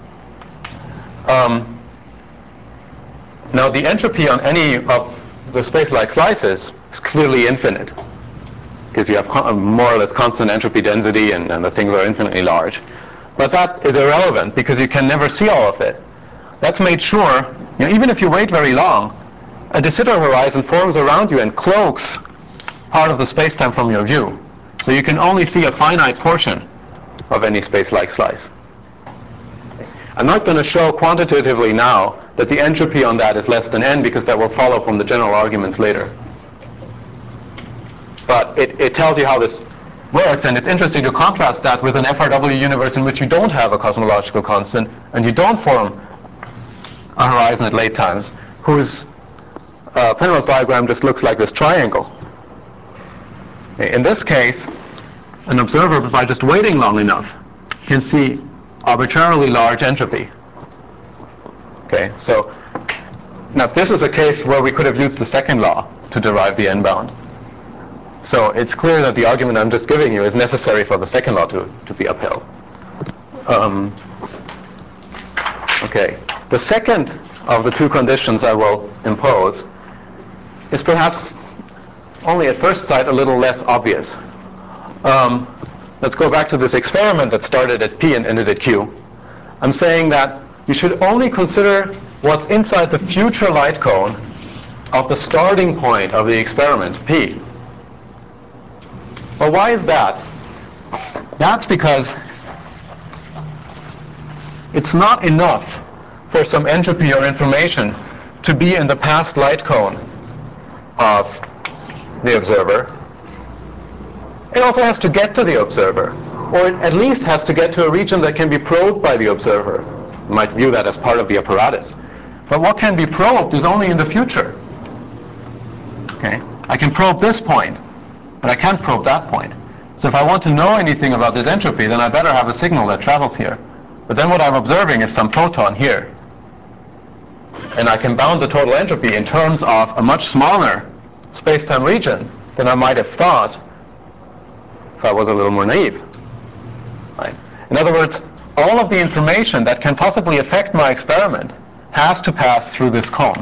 Um, now, the entropy on any of the space-like slices is clearly infinite, because you have con- more or less constant entropy density, and, and the things are infinitely large. But that is irrelevant, because you can never see all of it. That's made sure, you know, even if you wait very long, a de Sitter horizon forms around you and cloaks part of the space-time from your view. So you can only see a finite portion of any space-like slice. I'm not going to show quantitatively now that the entropy on that is less than n, because that will follow from the general arguments later. But it, it tells you how this works, and it's interesting to contrast that with an F R W universe in which you don't have a cosmological constant, and you don't form a horizon at late times, whose uh, Penrose diagram just looks like this triangle. In this case, an observer, by just waiting long enough, can see arbitrarily large entropy. Okay, so now this is a case where we could have used the second law to derive the n-bound. So it's clear that the argument I'm just giving you is necessary for the second law to, to be upheld. Um, okay, the second of the two conditions I will impose is perhaps only at first sight a little less obvious. Um, let's go back to this experiment that started at P and ended at Q. I'm saying that you should only consider what's inside the future light cone of the starting point of the experiment, P. Well, why is that? That's because it's not enough for some entropy or information to be in the past light cone of the observer, it also has to get to the observer, or it at least has to get to a region that can be probed by the observer. You might view that as part of the apparatus. But what can be probed is only in the future. Okay? I can probe this point, but I can't probe that point. So if I want to know anything about this entropy, then I better have a signal that travels here. But then what I'm observing is some photon here. And I can bound the total entropy in terms of a much smaller space-time region than I might have thought if I was a little more naive. Right? In other words, all of the information that can possibly affect my experiment has to pass through this cone.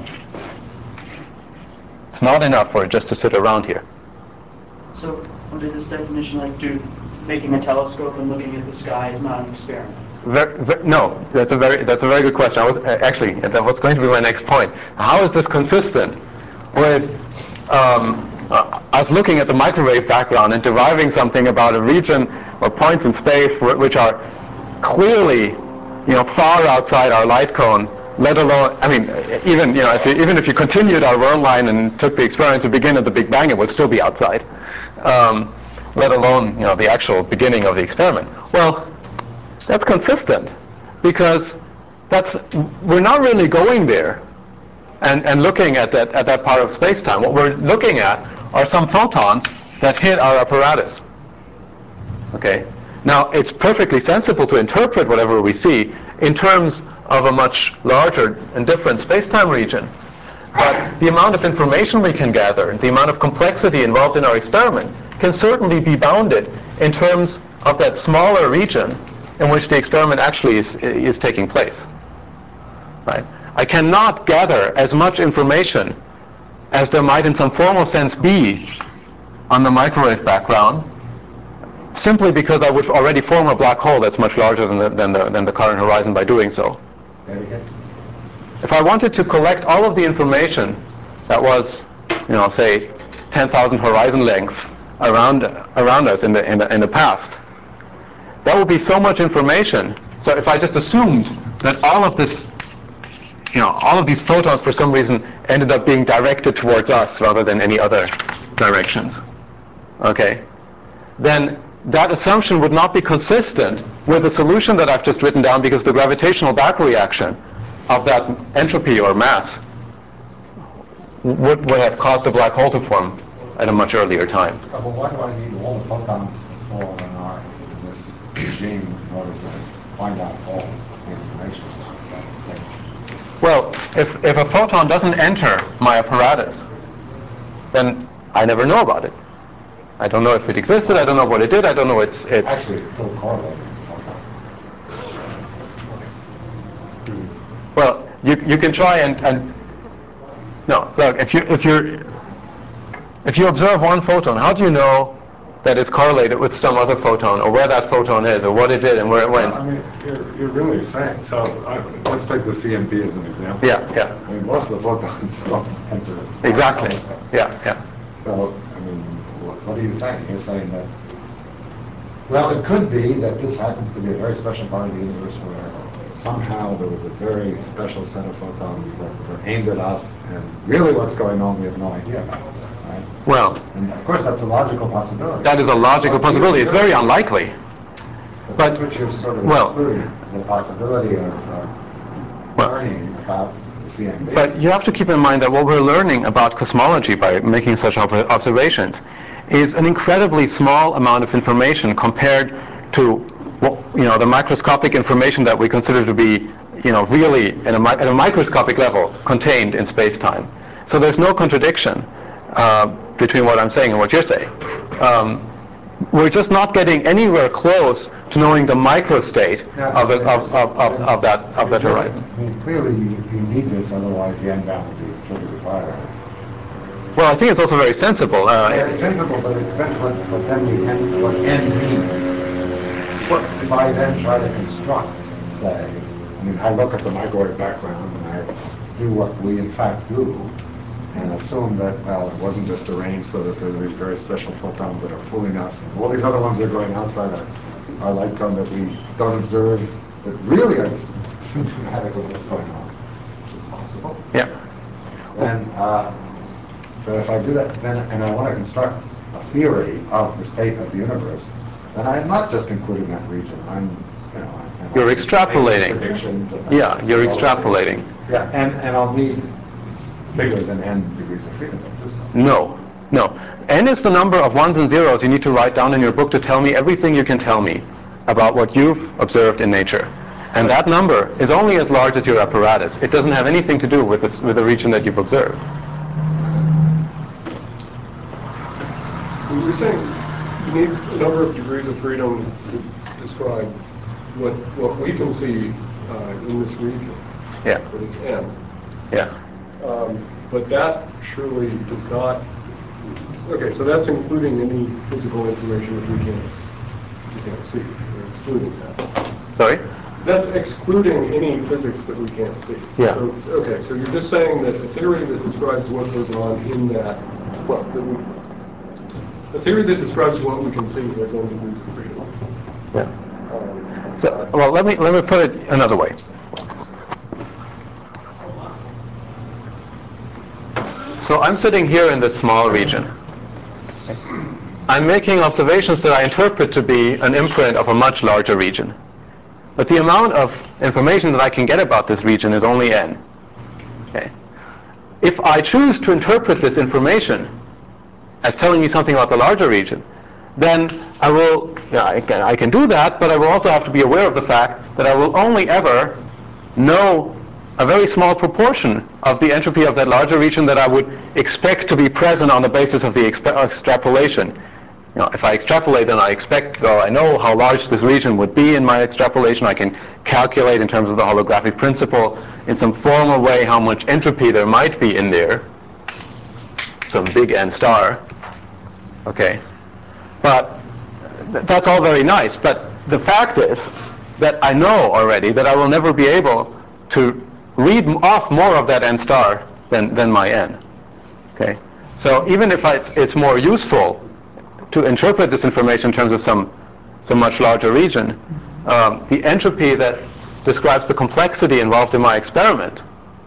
It's not enough for it just to sit around here. So under this definition, like do, making a telescope and looking at the sky is not an experiment? Very, very, no, that's a very that's a very good question. I was uh, actually that was going to be my next point. How is this consistent with um, uh, us looking at the microwave background and deriving something about a region or points in space which are clearly, you know, far outside our light cone? Let alone, I mean, even you know, if you, even if you continued our world line and took the experiment to begin at the Big Bang, it would still be outside. Um, let alone, you know, the actual beginning of the experiment. Well, that's consistent because that's we're not really going there and, and looking at that at that part of space-time. What we're looking at are some photons that hit our apparatus. Okay. Now it's perfectly sensible to interpret whatever we see in terms of a much larger and different space-time region. But the amount of information we can gather, the amount of complexity involved in our experiment, can certainly be bounded in terms of that smaller region in which the experiment actually is, is taking place. Right? I cannot gather as much information as there might in some formal sense be on the microwave background, simply because I would already form a black hole that's much larger than the, than the, than the current horizon by doing so. If I wanted to collect all of the information that was, you know, say, ten thousand horizon lengths around around us in the in the in the past, that would be so much information. So if I just assumed that all of this, you know, all of these photons for some reason ended up being directed towards us rather than any other directions, okay, then that assumption would not be consistent with the solution that I've just written down, because the gravitational back reaction of that entropy or mass would, would have caused a black hole to form at a much earlier time. But why do I need all the photons to fall in, our, in this regime in order to find out all the information about the state? Well, if, if a photon doesn't enter my apparatus, then I never know about it. I don't know if it existed, I don't know what it did, I don't know its... its Actually, it's still correlated. Well, you, you can try and, and... No, look, if you, if, you're, if you observe one photon, how do you know that it's correlated with some other photon, or where that photon is, or what it did, and where it went? I mean, you're, you're really saying, so uh, let's take the C M P as an example. Yeah, yeah. I mean, most of the photons don't enter. Exactly, yeah, yeah. So, I mean, what, what are you saying? You're saying that, well, it could be that this happens to be a very special part of the universe where somehow there was a very special set of photons that were aimed at us, and really what's going on, we have no idea about. Right? Well, and of course, that's a logical possibility. That is a logical possibility. It's very unlikely. But, but that's what you're sort of well, excluding, the possibility of uh, well, learning about the C M B. But you have to keep in mind that what we're learning about cosmology by making such ob observations is an incredibly small amount of information compared to, you know, the microscopic information that we consider to be, you know, really at a, at a microscopic level contained in space-time. So there's no contradiction uh, between what I'm saying and what you're saying. Um, we're just not getting anywhere close to knowing the microstate yeah, of, the, of, of, of, of that of that horizon. I mean, clearly you, you need this, otherwise the end bound would be totally violated. Well, I think it's also very sensible. Uh, yeah, it's sensible, but it depends what, what then the end, what end means. Well, if I then try to construct, say, I mean, I look at the microwave background and I do what we in fact do, and assume that, well, it wasn't just arranged so that there are these very special photons that are fooling us, and all these other ones are going outside our, our light cone that we don't observe, that really are symptomatic of what's going on, which is possible. Yeah. Then, uh, but if I do that, then, and I want to construct a theory of the state of the universe, then I'm not just including that region. I'm, you know, I'm You're making extrapolating. predictions of Yeah, you're of all extrapolating. states. Yeah, and, and I'll need bigger than n degrees of freedom. No, no. N is the number of ones and zeros you need to write down in your book to tell me everything you can tell me about what you've observed in nature. And that number is only as large as your apparatus. It doesn't have anything to do with the, with the region that you've observed. You're saying you need a number of degrees of freedom to describe what what we can see uh, in this region. Yeah. But it's n. Yeah. Um, but that surely does not. Okay, so that's including any physical information that we can't we can't see. We're excluding that. Sorry? That's excluding any physics that we can't see. Yeah. So, okay, so you're just saying that a theory that describes what goes on in that, well, that we, a theory that describes what we can see has n degrees of freedom. Yeah. Um, So, well, let me let me put it another way. So I'm sitting here in this small region. I'm making observations that I interpret to be an imprint of a much larger region. But the amount of information that I can get about this region is only n. Okay. If I choose to interpret this information as telling me something about the larger region, then I will, yeah, I can, I can do that, but I will also have to be aware of the fact that I will only ever know a very small proportion of the entropy of that larger region that I would expect to be present on the basis of the exp- extrapolation. You know, if I extrapolate, then I expect, well, I know how large this region would be in my extrapolation. I can calculate in terms of the holographic principle in some formal way how much entropy there might be in there, some big N star. Okay, but th- that's all very nice. But the fact is that I know already that I will never be able to read m- off more of that N star than, than my N. Okay, so even if I, it's more useful to interpret this information in terms of some, some much larger region, um, the entropy that describes the complexity involved in my experiment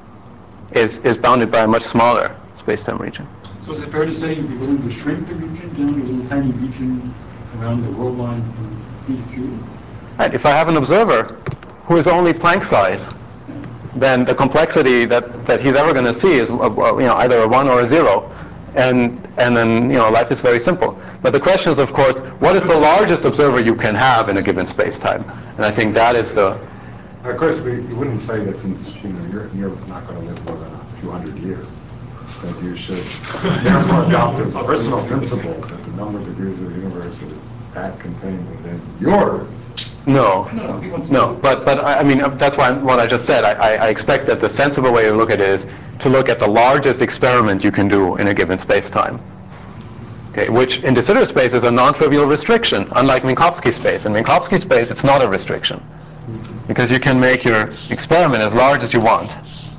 is, is bounded by a much smaller space-time region. So is it fair to say you'd be willing to shrink the region down to a little tiny region around the world line from B to Q? Right. If I have an observer who is only Planck size, then the complexity that, that he's ever going to see is uh, you know, either a one or a zero, and and then you know life is very simple. But the question is, of course, what is the largest observer you can have in a given space-time? And I think that is the. Of course, we, you wouldn't say that since you know you're you're not going to live more than a few hundred years, that you should therefore adopt as a personal principle that the number of degrees of the universe is that contained within your. No, No, he wants no, to- but but I I mean that's why what I just said. I, I I expect that the sensible way to look at it is to look at the largest experiment you can do in a given space-time. Okay, which in de Sitter space is a non-trivial restriction, unlike Minkowski space. In Minkowski space, it's not a restriction because you can make your experiment as large as you want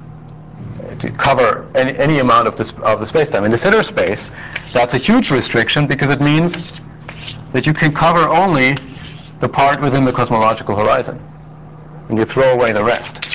to cover any, any amount of this of the space-time. In de Sitter space, that's a huge restriction because it means that you can cover only the part within the cosmological horizon, and you throw away the rest.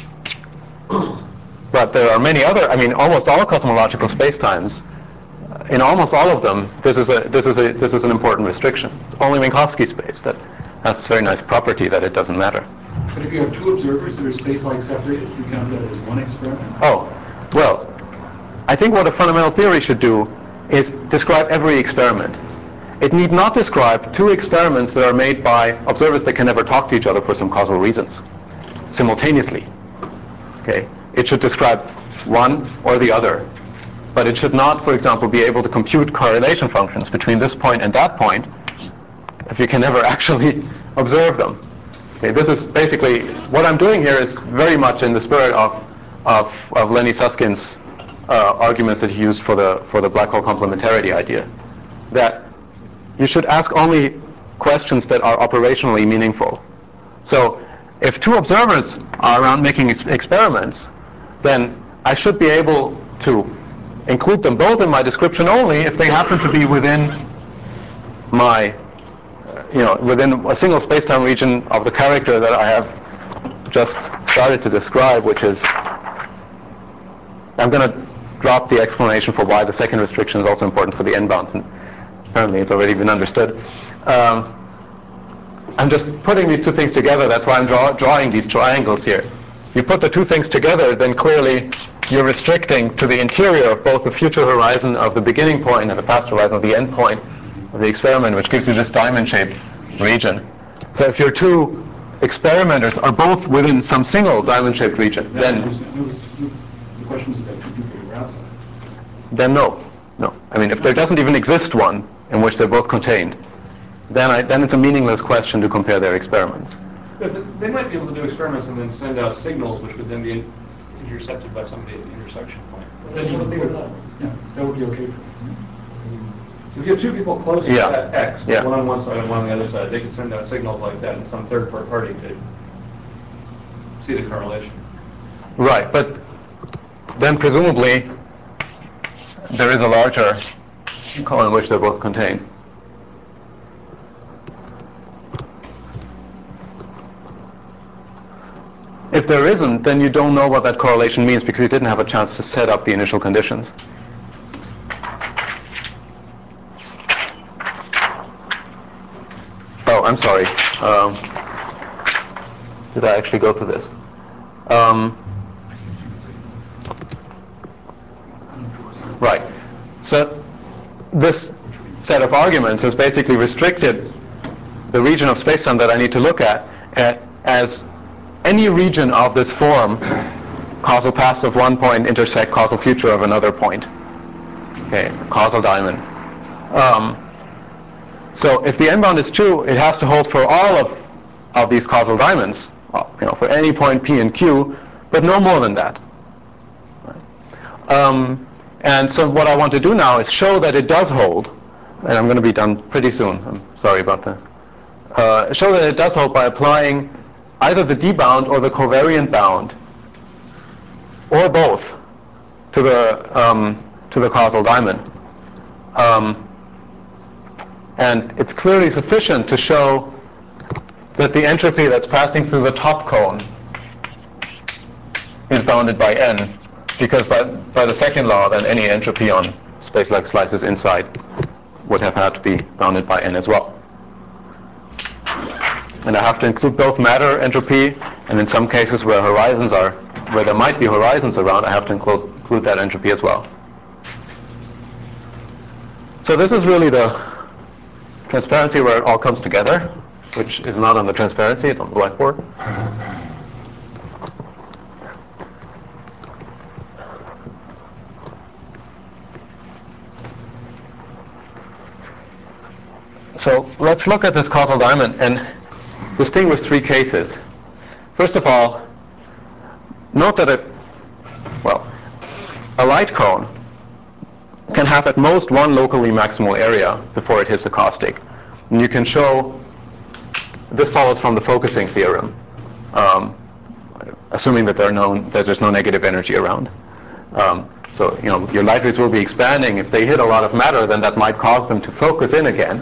But there are many other, I mean, almost all cosmological spacetimes, uh, in almost all of them, this is a this is a this is an important restriction. It's only Minkowski space that has this very nice property that it doesn't matter. But if you have two observers that are space-like separated, you count that as one experiment? Oh, well, I think what a fundamental theory should do is describe every experiment. It need not describe two experiments that are made by observers that can never talk to each other for some causal reasons, simultaneously. Okay? It should describe one or the other. But it should not, for example, be able to compute correlation functions between this point and that point if you can never actually observe them. Okay, this is basically, what I'm doing here is very much in the spirit of, of, of Lenny Susskind's uh, arguments that he used for the, for the black hole complementarity idea. That you should ask only questions that are operationally meaningful. So if two observers are around making ex- experiments, then I should be able to include them both in my description only if they happen to be within my, uh, you know, within a single space-time region of the character that I have just started to describe, which is, I'm going to drop the explanation for why the second restriction is also important for the n-bounds, and apparently it's already been understood. Um, I'm just putting these two things together. That's why I'm draw, drawing these triangles here. You put the two things together, then clearly you're restricting to the interior of both the future horizon of the beginning point and the past horizon of the end point of the experiment, which gives you this diamond-shaped region. So if your two experimenters are both within some single diamond-shaped region, That then was, that was, the question was about two people who were outside. then no, no. I mean, if there doesn't even exist one in which they're both contained, then I, then it's a meaningless question to compare their experiments. But but they might be able to do experiments and then send out signals which would then be intercepted by somebody at the intersection point. Then you would figure it out. Yeah, that would be okay for me. So if you have two people close to Yeah. that X, Yeah. one on one side and one on the other side, they could send out signals like that, and some third party could see the correlation. Right, but then presumably there is a larger cone in which they're both contained. If there isn't, then you don't know what that correlation means because you didn't have a chance to set up the initial conditions. Oh, I'm sorry. Um, did I actually go through this? Um, right. So this set of arguments has basically restricted the region of spacetime that I need to look at, at as any region of this form, causal past of one point intersect causal future of another point. Okay, causal diamond. Um, so if the n-bound is true, it has to hold for all of, of these causal diamonds, well, you know, for any point P and Q, but no more than that. Um, and so what I want to do now is show that it does hold, and I'm going to be done pretty soon. I'm sorry about that. Uh, show that it does hold by applying either the d-bound or the covariant bound, or both, to the um, to the causal diamond. Um, and it's clearly sufficient to show that the entropy that's passing through the top cone is bounded by n, because by, by the second law, then any entropy on space-like slices inside would have had to be bounded by n as well. And I have to include both matter entropy, and in some cases where horizons are, where there might be horizons around, I have to include, include that entropy as well. So this is really the transparency where it all comes together, which is not on the transparency, it's on the blackboard. So let's look at this causal diamond and distinguish three cases. First of all, note that it, well, a light cone can have at most one locally maximal area before it hits the caustic. And you can show, this follows from the focusing theorem, um, assuming that there are no, that there's no negative energy around. Um, so, you know, your light rays will be expanding. If they hit a lot of matter, then that might cause them to focus in again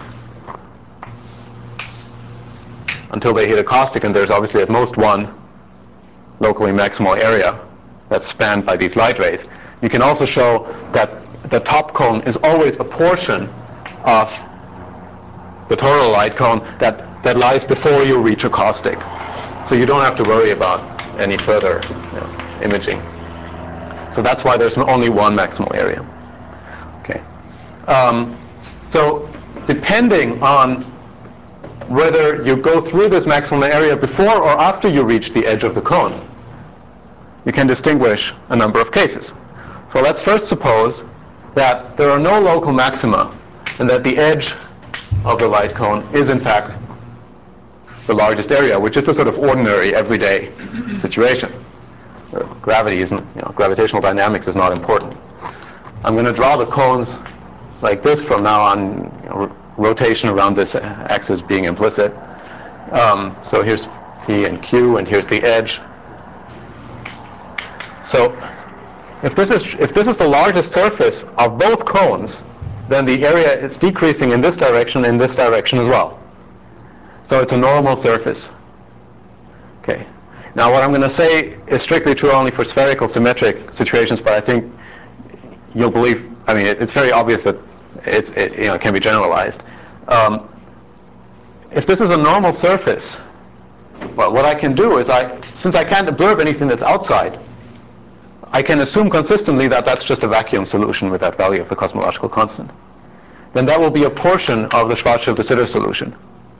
until they hit a caustic, and there's obviously at most one locally maximal area that's spanned by these light rays. You can also show that the top cone is always a portion of the total light cone that, that lies before you reach a caustic. So you don't have to worry about any further, you know, imaging. So that's why there's only one maximal area. Okay. Um, so depending on whether you go through this maximal area before or after you reach the edge of the cone, you can distinguish a number of cases. So let's first suppose that there are no local maxima and that the edge of the light cone is in fact the largest area, which is the sort of ordinary everyday situation. Gravity isn't, you know, gravitational dynamics is not important. I'm going to draw the cones like this from now on, you know, rotation around this axis being implicit. Um, so here's P and Q, and here's the edge. So if this is if this is the largest surface of both cones, then the area is decreasing in this direction and in this direction as well. So it's a normal surface. Okay. Now, what I'm going to say is strictly true only for spherical symmetric situations, but I think you'll believe, I mean, it, it's very obvious that it's, it you know, can be generalized. Um, if this is a normal surface, well, what I can do is, I, since I can't observe anything that's outside, I can assume consistently that that's just a vacuum solution with that value of the cosmological constant. Then that will be a portion of the Schwarzschild de Sitter solution.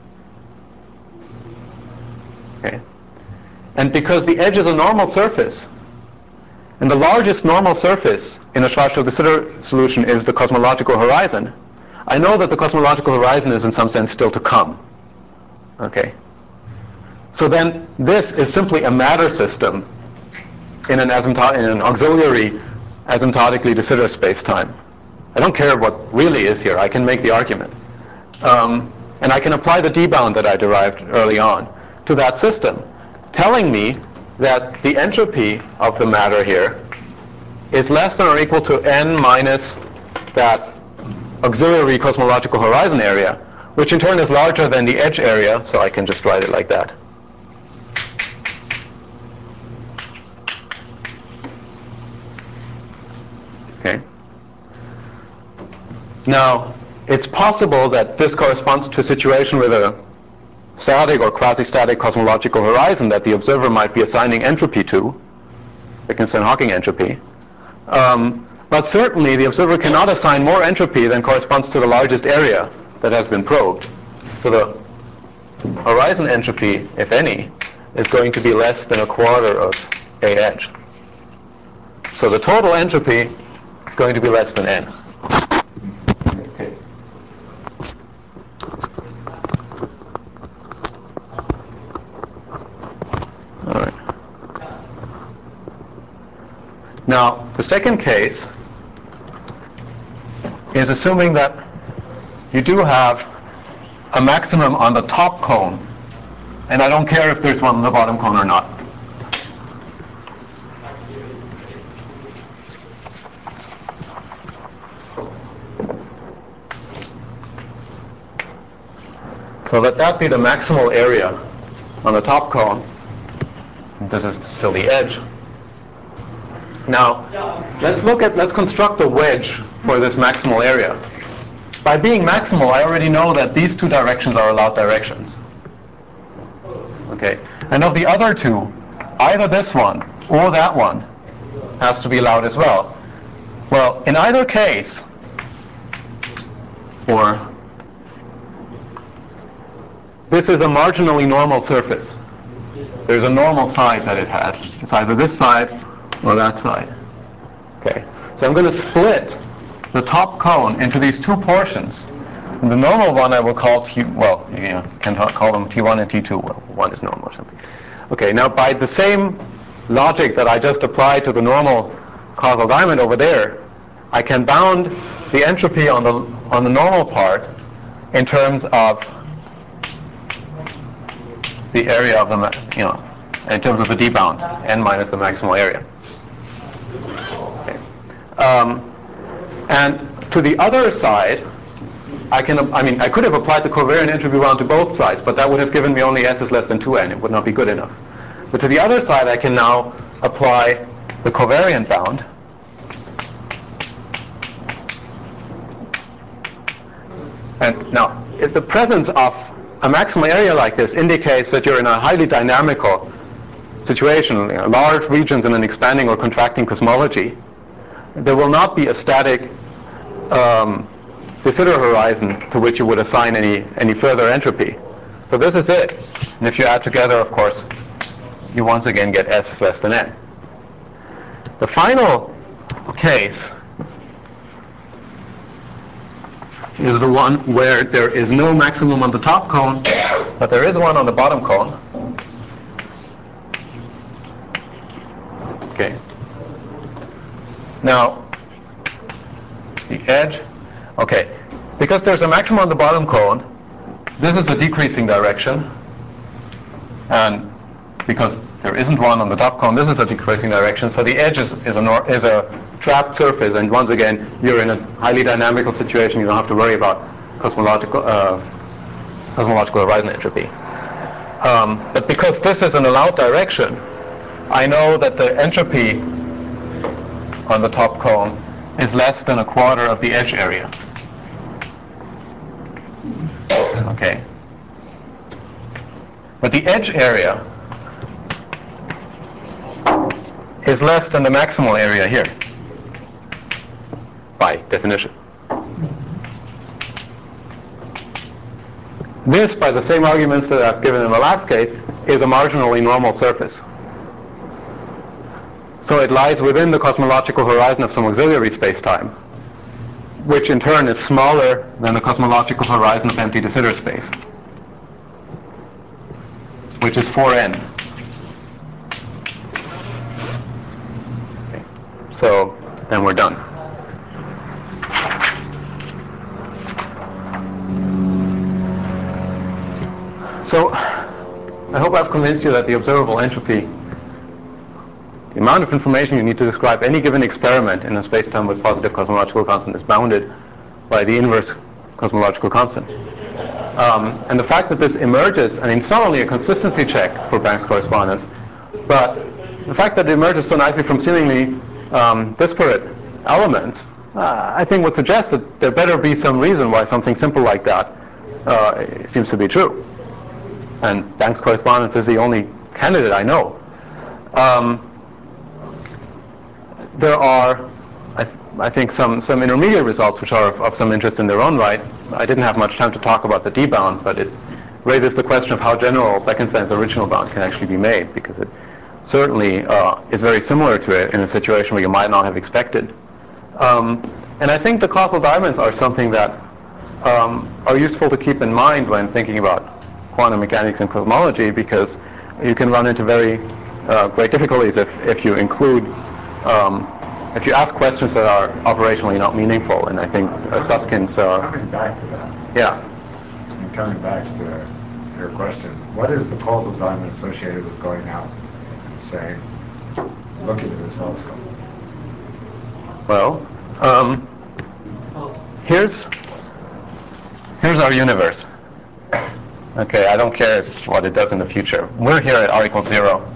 Okay. And because the edge is a normal surface, and the largest normal surface in a Schwarzschild de Sitter solution is the cosmological horizon, I know that the cosmological horizon is in some sense still to come. Okay. So then this is simply a matter system in an, asympto in an auxiliary asymptotically de Sitter space-time. I don't care what really is here. I can make the argument. Um, and I can apply the d-bound that I derived early on to that system, telling me that the entropy of the matter here is less than or equal to n minus that auxiliary cosmological horizon area, which in turn is larger than the edge area, so I can just write it like that. Okay. Now, it's possible that this corresponds to a situation with a static or quasi-static cosmological horizon that the observer might be assigning entropy to, Wittgenstein-Hawking entropy. Um, but certainly, the observer cannot assign more entropy than corresponds to the largest area that has been probed. So the horizon entropy, if any, is going to be less than a quarter of A edge. So the total entropy is going to be less than n in this case. All right. Now, the second case is assuming that you do have a maximum on the top cone, and I don't care if there's one on the bottom cone or not. So let that be the maximal area on the top cone. This is still the edge. Now, let's look at, let's construct a wedge for this maximal area. By being maximal, I already know that these two directions are allowed directions. Okay, and of the other two, either this one or that one has to be allowed as well. Well, in either case, or this is a marginally normal surface. There's a normal side that it has. It's either this side or that side. Okay, so I'm going to split the top cone into these two portions. And the normal one I will call T, well, you know, can call them T one and T two. Well, one is normal or something. Okay, now by the same logic that I just applied to the normal causal diamond over there, I can bound the entropy on the on the normal part in terms of the area of the, you know, in terms of the d-bound, n minus the maximal area. Okay. Um, and to the other side, I can, I mean, I could have applied the covariant entropy bound to both sides, but that would have given me only s is less than two n. It would not be good enough. But to the other side, I can now apply the covariant bound. And now, if the presence of a maximal area like this indicates that you're in a highly dynamical situation, you know, large regions in an expanding or contracting cosmology, there will not be a static um, de Sitter horizon to which you would assign any, any further entropy. So this is it. And if you add together, of course, you once again get s less than n. The final case is the one where there is no maximum on the top cone, but there is one on the bottom cone. Okay. Now, the edge, okay, because there's a maximum on the bottom cone, this is a decreasing direction, and because there isn't one on the top cone, this is a decreasing direction, so the edge is, is, a, nor is a trapped surface, and once again, you're in a highly dynamical situation, you don't have to worry about cosmological, uh, cosmological horizon entropy. Um, but because this is an allowed direction, I know that the entropy on the top cone is less than a quarter of the edge area. Okay. But the edge area is less than the maximal area here, by definition. This, by the same arguments that I've given in the last case, is a marginally normal surface. So it lies within the cosmological horizon of some auxiliary space-time, which in turn is smaller than the cosmological horizon of empty de Sitter space, which is four n. Okay. So then we're done. So I hope I've convinced you that the observable entropy, the amount of information you need to describe any given experiment in a space-time with positive cosmological constant, is bounded by the inverse cosmological constant. Um, and the fact that this emerges, I mean, it's not only a consistency check for Banks correspondence, but the fact that it emerges so nicely from seemingly um, disparate elements, uh, I think would suggest that there better be some reason why something simple like that uh, seems to be true. And Banks correspondence is the only candidate I know. Um, there are, I, th I think, some, some intermediate results which are of, of some interest in their own right. I didn't have much time to talk about the D-bound, but it raises the question of how general Bekenstein's original bound can actually be made, because it certainly uh, is very similar to it in a situation where you might not have expected. Um, and I think the causal diamonds are something that um, are useful to keep in mind when thinking about quantum mechanics and cosmology, because you can run into very uh, great difficulties if, if you include Um, if you ask questions that are operationally not meaningful. And I think uh, Susskind's... Uh, coming back to that. Yeah. And coming back to your question, what is the causal diamond associated with going out and saying, look at the telescope? Well, um, here's, here's our universe. Okay, I don't care what it does in the future. We're here at r equals zero.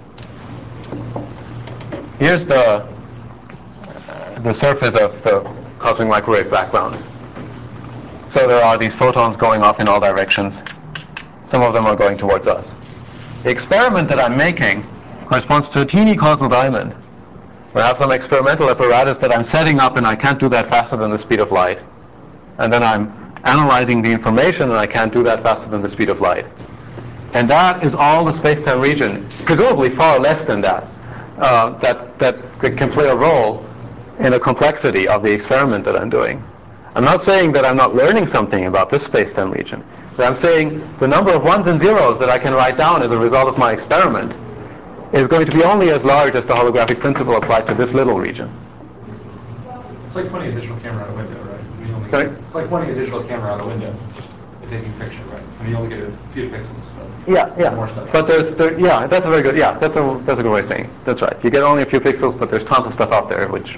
Here's the, uh, the surface of the cosmic microwave background. So there are these photons going off in all directions. Some of them are going towards us. The experiment that I'm making corresponds to a teeny causal diamond, where I have some experimental apparatus that I'm setting up, and I can't do that faster than the speed of light. And then I'm analyzing the information, and I can't do that faster than the speed of light. And that is all the space-time region, presumably far less than that. Uh, that, that can play a role in the complexity of the experiment that I'm doing. I'm not saying that I'm not learning something about this space-time region. So I'm saying the number of ones and zeros that I can write down as a result of my experiment is going to be only as large as the holographic principle applied to this little region. It's like pointing a digital camera out a window, right? I mean, you only Sorry? Get, it's like pointing a digital camera out a window and taking a picture, right? I mean, you only get a few pixels, but Yeah, yeah. more stuff. But there's, there, yeah, that's a very good, yeah, that's a, that's a good way of saying it. That's right. You get only a few pixels, but there's tons of stuff out there, which...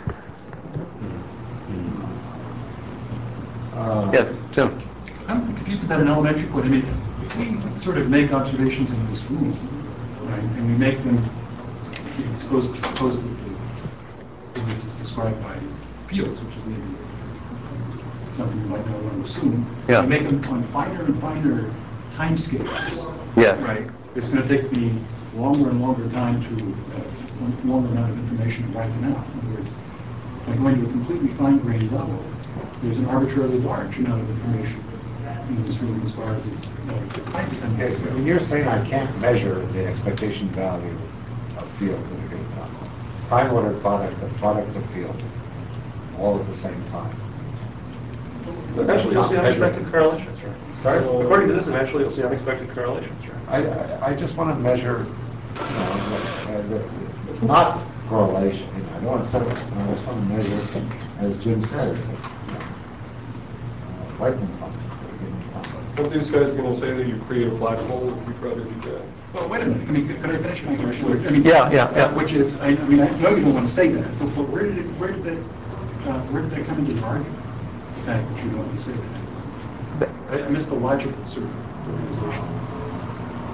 Uh, Yes, Jim. I'm confused about an elementary point. I mean, if we sort of make observations in this room, right, and we make them, suppose, suppose that the physics is described by fields, which is maybe something you might not want to assume, Yeah. we make them on finer and finer time scales. Yes. Right. It's going to take me longer and longer time to, uh, longer amount of information to write them out. In other words, by going to a completely fine-grained level, there's an arbitrarily large amount of information in this room as far as its uh, time dependence. Okay, so when you're saying I can't measure the expectation value of fields at a given time, fine order product, the products of fields, all at the same time. Eventually, you'll see unexpected correlations, right? Sorry? According to this, eventually you'll see unexpected correlations, right? I, I, I just want to measure, you know, the, the, the, not correlation. You know, I don't want to set it, I just want to measure, as Jim says, you know, uh, lightning pump. Are these guys going to say that you create a black hole if you try to do that? Well, wait a minute. I mean, can I finish my question? I mean, Yeah, yeah, yeah. uh, Which is, I, I mean, I know you don't want to say that, but, but where did it, where did that, uh, where did that come into your argument? The fact that you don't want to say that. I, I missed the logic of sort of organization.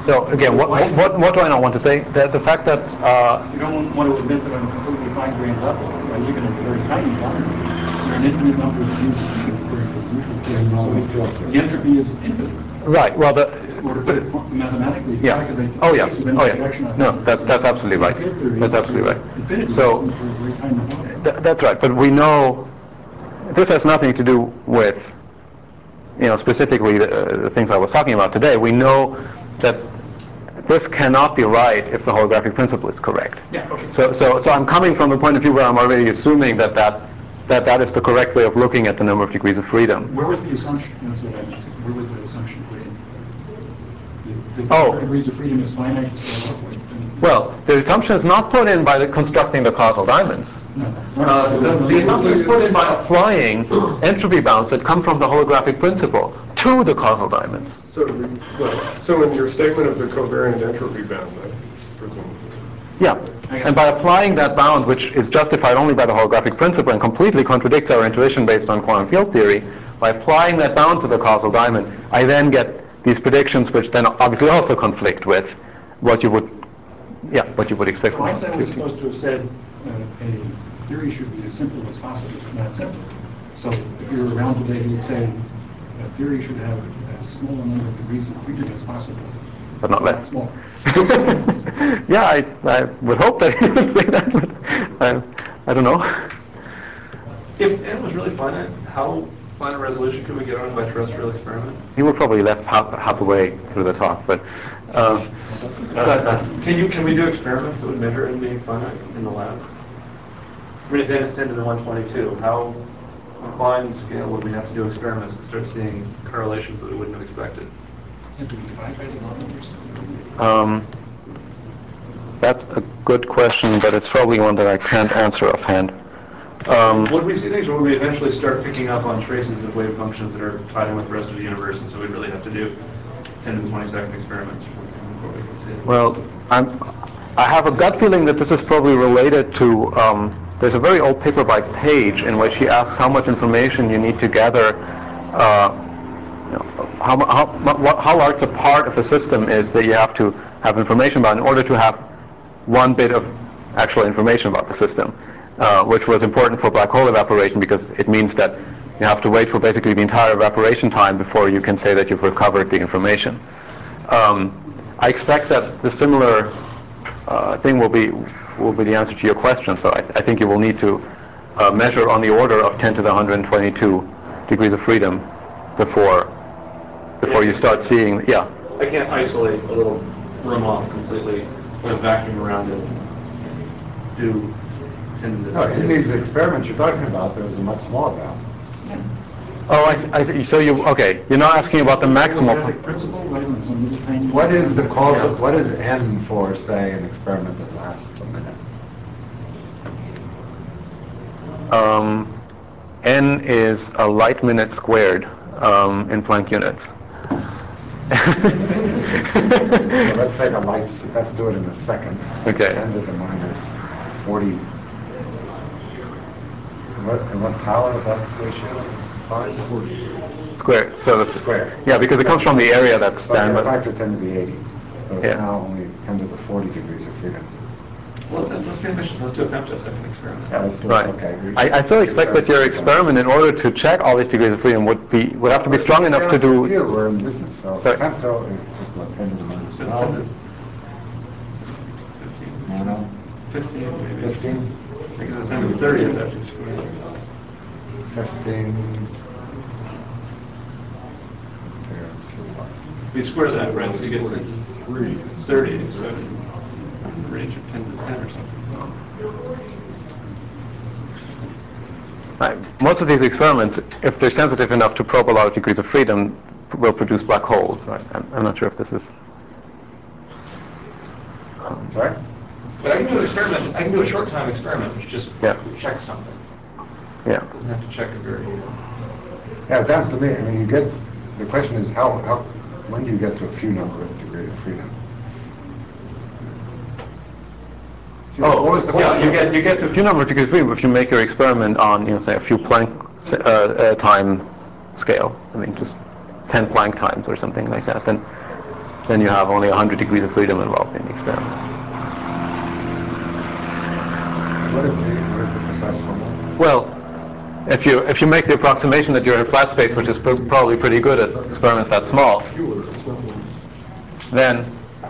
So again, what, what, what, what do I not want to say? The, the fact that uh, You don't want to admit that on a completely fine-grained level, by even a very tiny boundary, there are an infinite number of degrees of freedom according to the usual theory. So the entropy is infinite. right. Well, the Or to put it mathematically, yeah. calculate the Oh yeah. case of any Oh yeah. projection on No, the- that's that's absolutely right. field theory, That's absolutely right. infinity So for a very tiny boundary. th that's right. But we know this has nothing to do with, you know, specifically the, uh, the things I was talking about today. We know that this cannot be right if the holographic principle is correct. Yeah, okay. So, so, so I'm coming from the point of view where I'm already assuming that that, that that is the correct way of looking at the number of degrees of freedom. Where was the assumption? That's what I missed. Where was the assumption put in? The, the Oh. number of degrees of freedom is finite to start off with. and- Well, the assumption is not put in by the constructing the causal diamonds. No. Uh, the, the assumption is put in by applying entropy bounds that come from the holographic principle to the causal diamonds. So, we- well, so in your statement of the covariant entropy bound, then, presumably. Yeah, and by applying that bound, which is justified only by the holographic principle and completely contradicts our intuition based on quantum field theory, by applying that bound to the causal diamond, I then get these predictions which then obviously also conflict with what you would, yeah, what you would expect. So Einstein was supposed to have said uh, a theory should be as simple as possible, but not simple. So if you were around today, you would say a theory should have as small a number of degrees of freedom as possible. But not less. Small. Yeah, I, I would hope that he would say that, but I, I don't know. If n was really finite, how fine a resolution could we get on it by terrestrial experiment? He would probably left half, half away through the talk, but uh, Uh, can you can we do experiments that would measure n being finite in the lab? I mean, if n is ten to the one twenty-two, how fine scale would we have to do experiments to start seeing correlations that we wouldn't have expected? And do we divide by the normal or something? um, that's a good question, but it's probably one that I can't answer offhand. Um, Would we see things where we eventually start picking up on traces of wave functions that are tied in with the rest of the universe, and so we'd really have to do ten to the twenty-second experiments before we can see it? Well, I'm, I have a gut feeling that this is probably related to, um, there's a very old paper by Page in which he asks how much information you need to gather, uh, you know, how, how, what, how large a part of a system is that you have to have information about in order to have one bit of actual information about the system, uh, which was important for black hole evaporation because it means that you have to wait for basically the entire evaporation time before you can say that you've recovered the information. Um, I expect that the similar uh, thing will be will be the answer to your question. So I, th I think you will need to uh, measure on the order of ten to the one hundred twenty-two degrees of freedom before before you start seeing. Yeah. I can't isolate a little room off completely, put a vacuum around it, do ten to the No, in these experiments you're talking about, there was a much smaller bound. Oh, I see, I see. So you okay? You're not asking about the maximal. Holographic principle, right on some little tiny. What is the causal, what is n for, say, an experiment that lasts a minute? Um, n is a light minute squared um, in Planck units. So let's take a light, let's do it in a second. Okay. ten to the minus forty. What, and what power of that ratio? Five? Squared. So that's Squared. Yeah, because it comes from the area that's So spanned. you by- factor ten to the eighty. So it's Yeah. now only ten to the forty degrees of freedom. Well, let's, let's be ambitious. Let's do a femtosecond experiment. Yeah, let's do it. Right. Okay. I, I still expect that your experiment, in order to check all these degrees of freedom, would be would have to be strong enough to do. Here, we're in business, so Sorry. femto is what, ten to the minus It's ten to twelve? fifteen. Nano? fifteen, maybe. Fifteen? Because it's ten to the thirtieth after square. Fifteen? We square that, right, so you get to Three. thirty, so in the range of ten to ten or something. Right. Most of these experiments, if they're sensitive enough to probe a lot of degrees of freedom, will produce black holes. Right? I'm, I'm not sure if this is. Sorry? But I can do an experiment, I can do a short time experiment, which just Yeah. checks something. Yeah. Doesn't have to check a very. Yeah, it sounds to me, I mean, you get, the question is how, how, when do you get to a few number of degrees of freedom? See, what was the Oh, yeah. question? You get you get to a few number of degrees of freedom if you make your experiment on, you know, say a few Planck uh, uh, time scale. I mean, just ten Planck times or something like that. Then then you have only one hundred degrees of freedom involved in the experiment. What is the, what is the precise formula? Well, if you if you make the approximation that you're in flat space, which is pr probably pretty good at experiments that small, then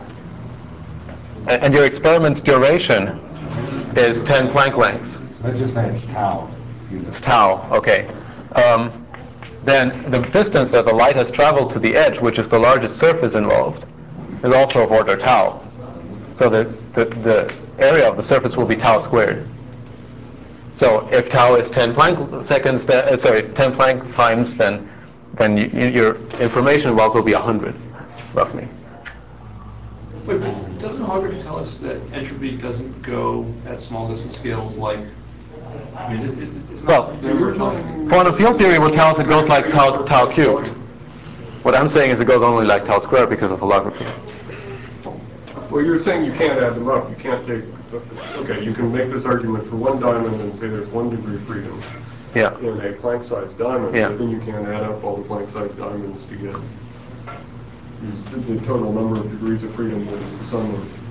and your experiment's duration is ten Planck lengths. Let's just say it's tau. It's tau, okay. Um, then the distance that the light has traveled to the edge, which is the largest surface involved, is also of order tau. So the, the, the area of the surface will be tau squared. So if tau is ten Planck seconds, then, uh, sorry, ten Planck times, then then you, you, your information involved will be one hundred, roughly. But doesn't holography tell us that entropy doesn't go at small distance scales like, I mean, it, it, it's not... Well, quantum field theory will tell us it goes like tau, tau cubed. What I'm saying is it goes only like tau squared because of holography. Well, you're saying you can't add them up. You can't take, okay, you can make this argument for one diamond and say there's one degree freedom Yeah. in a Planck-sized diamond, Yeah. but then you can't add up all the Planck-sized diamonds to get the total number of degrees of freedom that is the sum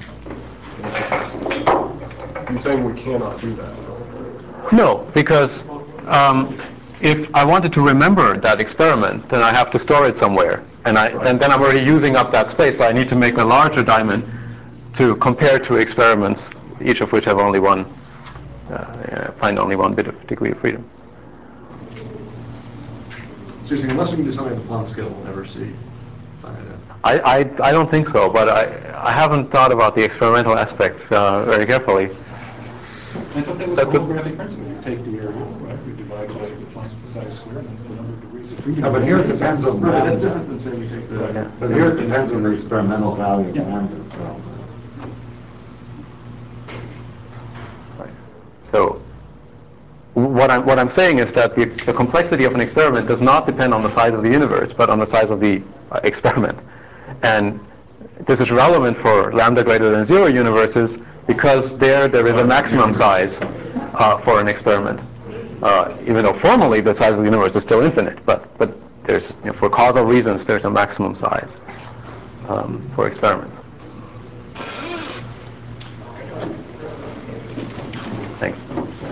of. You're saying we cannot do that? No, because um, if I wanted to remember that experiment, then I have to store it somewhere, and I and then I'm already using up that space. So I need to make a larger diamond to compare to experiments, each of which have only one, uh, find only one bit of degree of freedom. So you're saying unless we can do something at the Planck scale, we'll never see finite. I, I, I don't think so, but I, I haven't thought about the experimental aspects uh, very carefully. I thought that was That's the a- holographic principle. You take the area, right? You divide it by the Planck size square, and that's the number of degrees of freedom. No, but here it depends on Right, that's lambda. different than saying we take the... Yeah. But here it depends on the experimental value of Yeah. lambda as well. So what I'm, what I'm saying is that the, the complexity of an experiment does not depend on the size of the universe, but on the size of the uh, experiment. And this is relevant for lambda greater than zero universes because there there is a maximum size uh, for an experiment. Uh, even though formally the size of the universe is still infinite, but but there's you know, for causal reasons there's a maximum size um, for experiments. Thanks.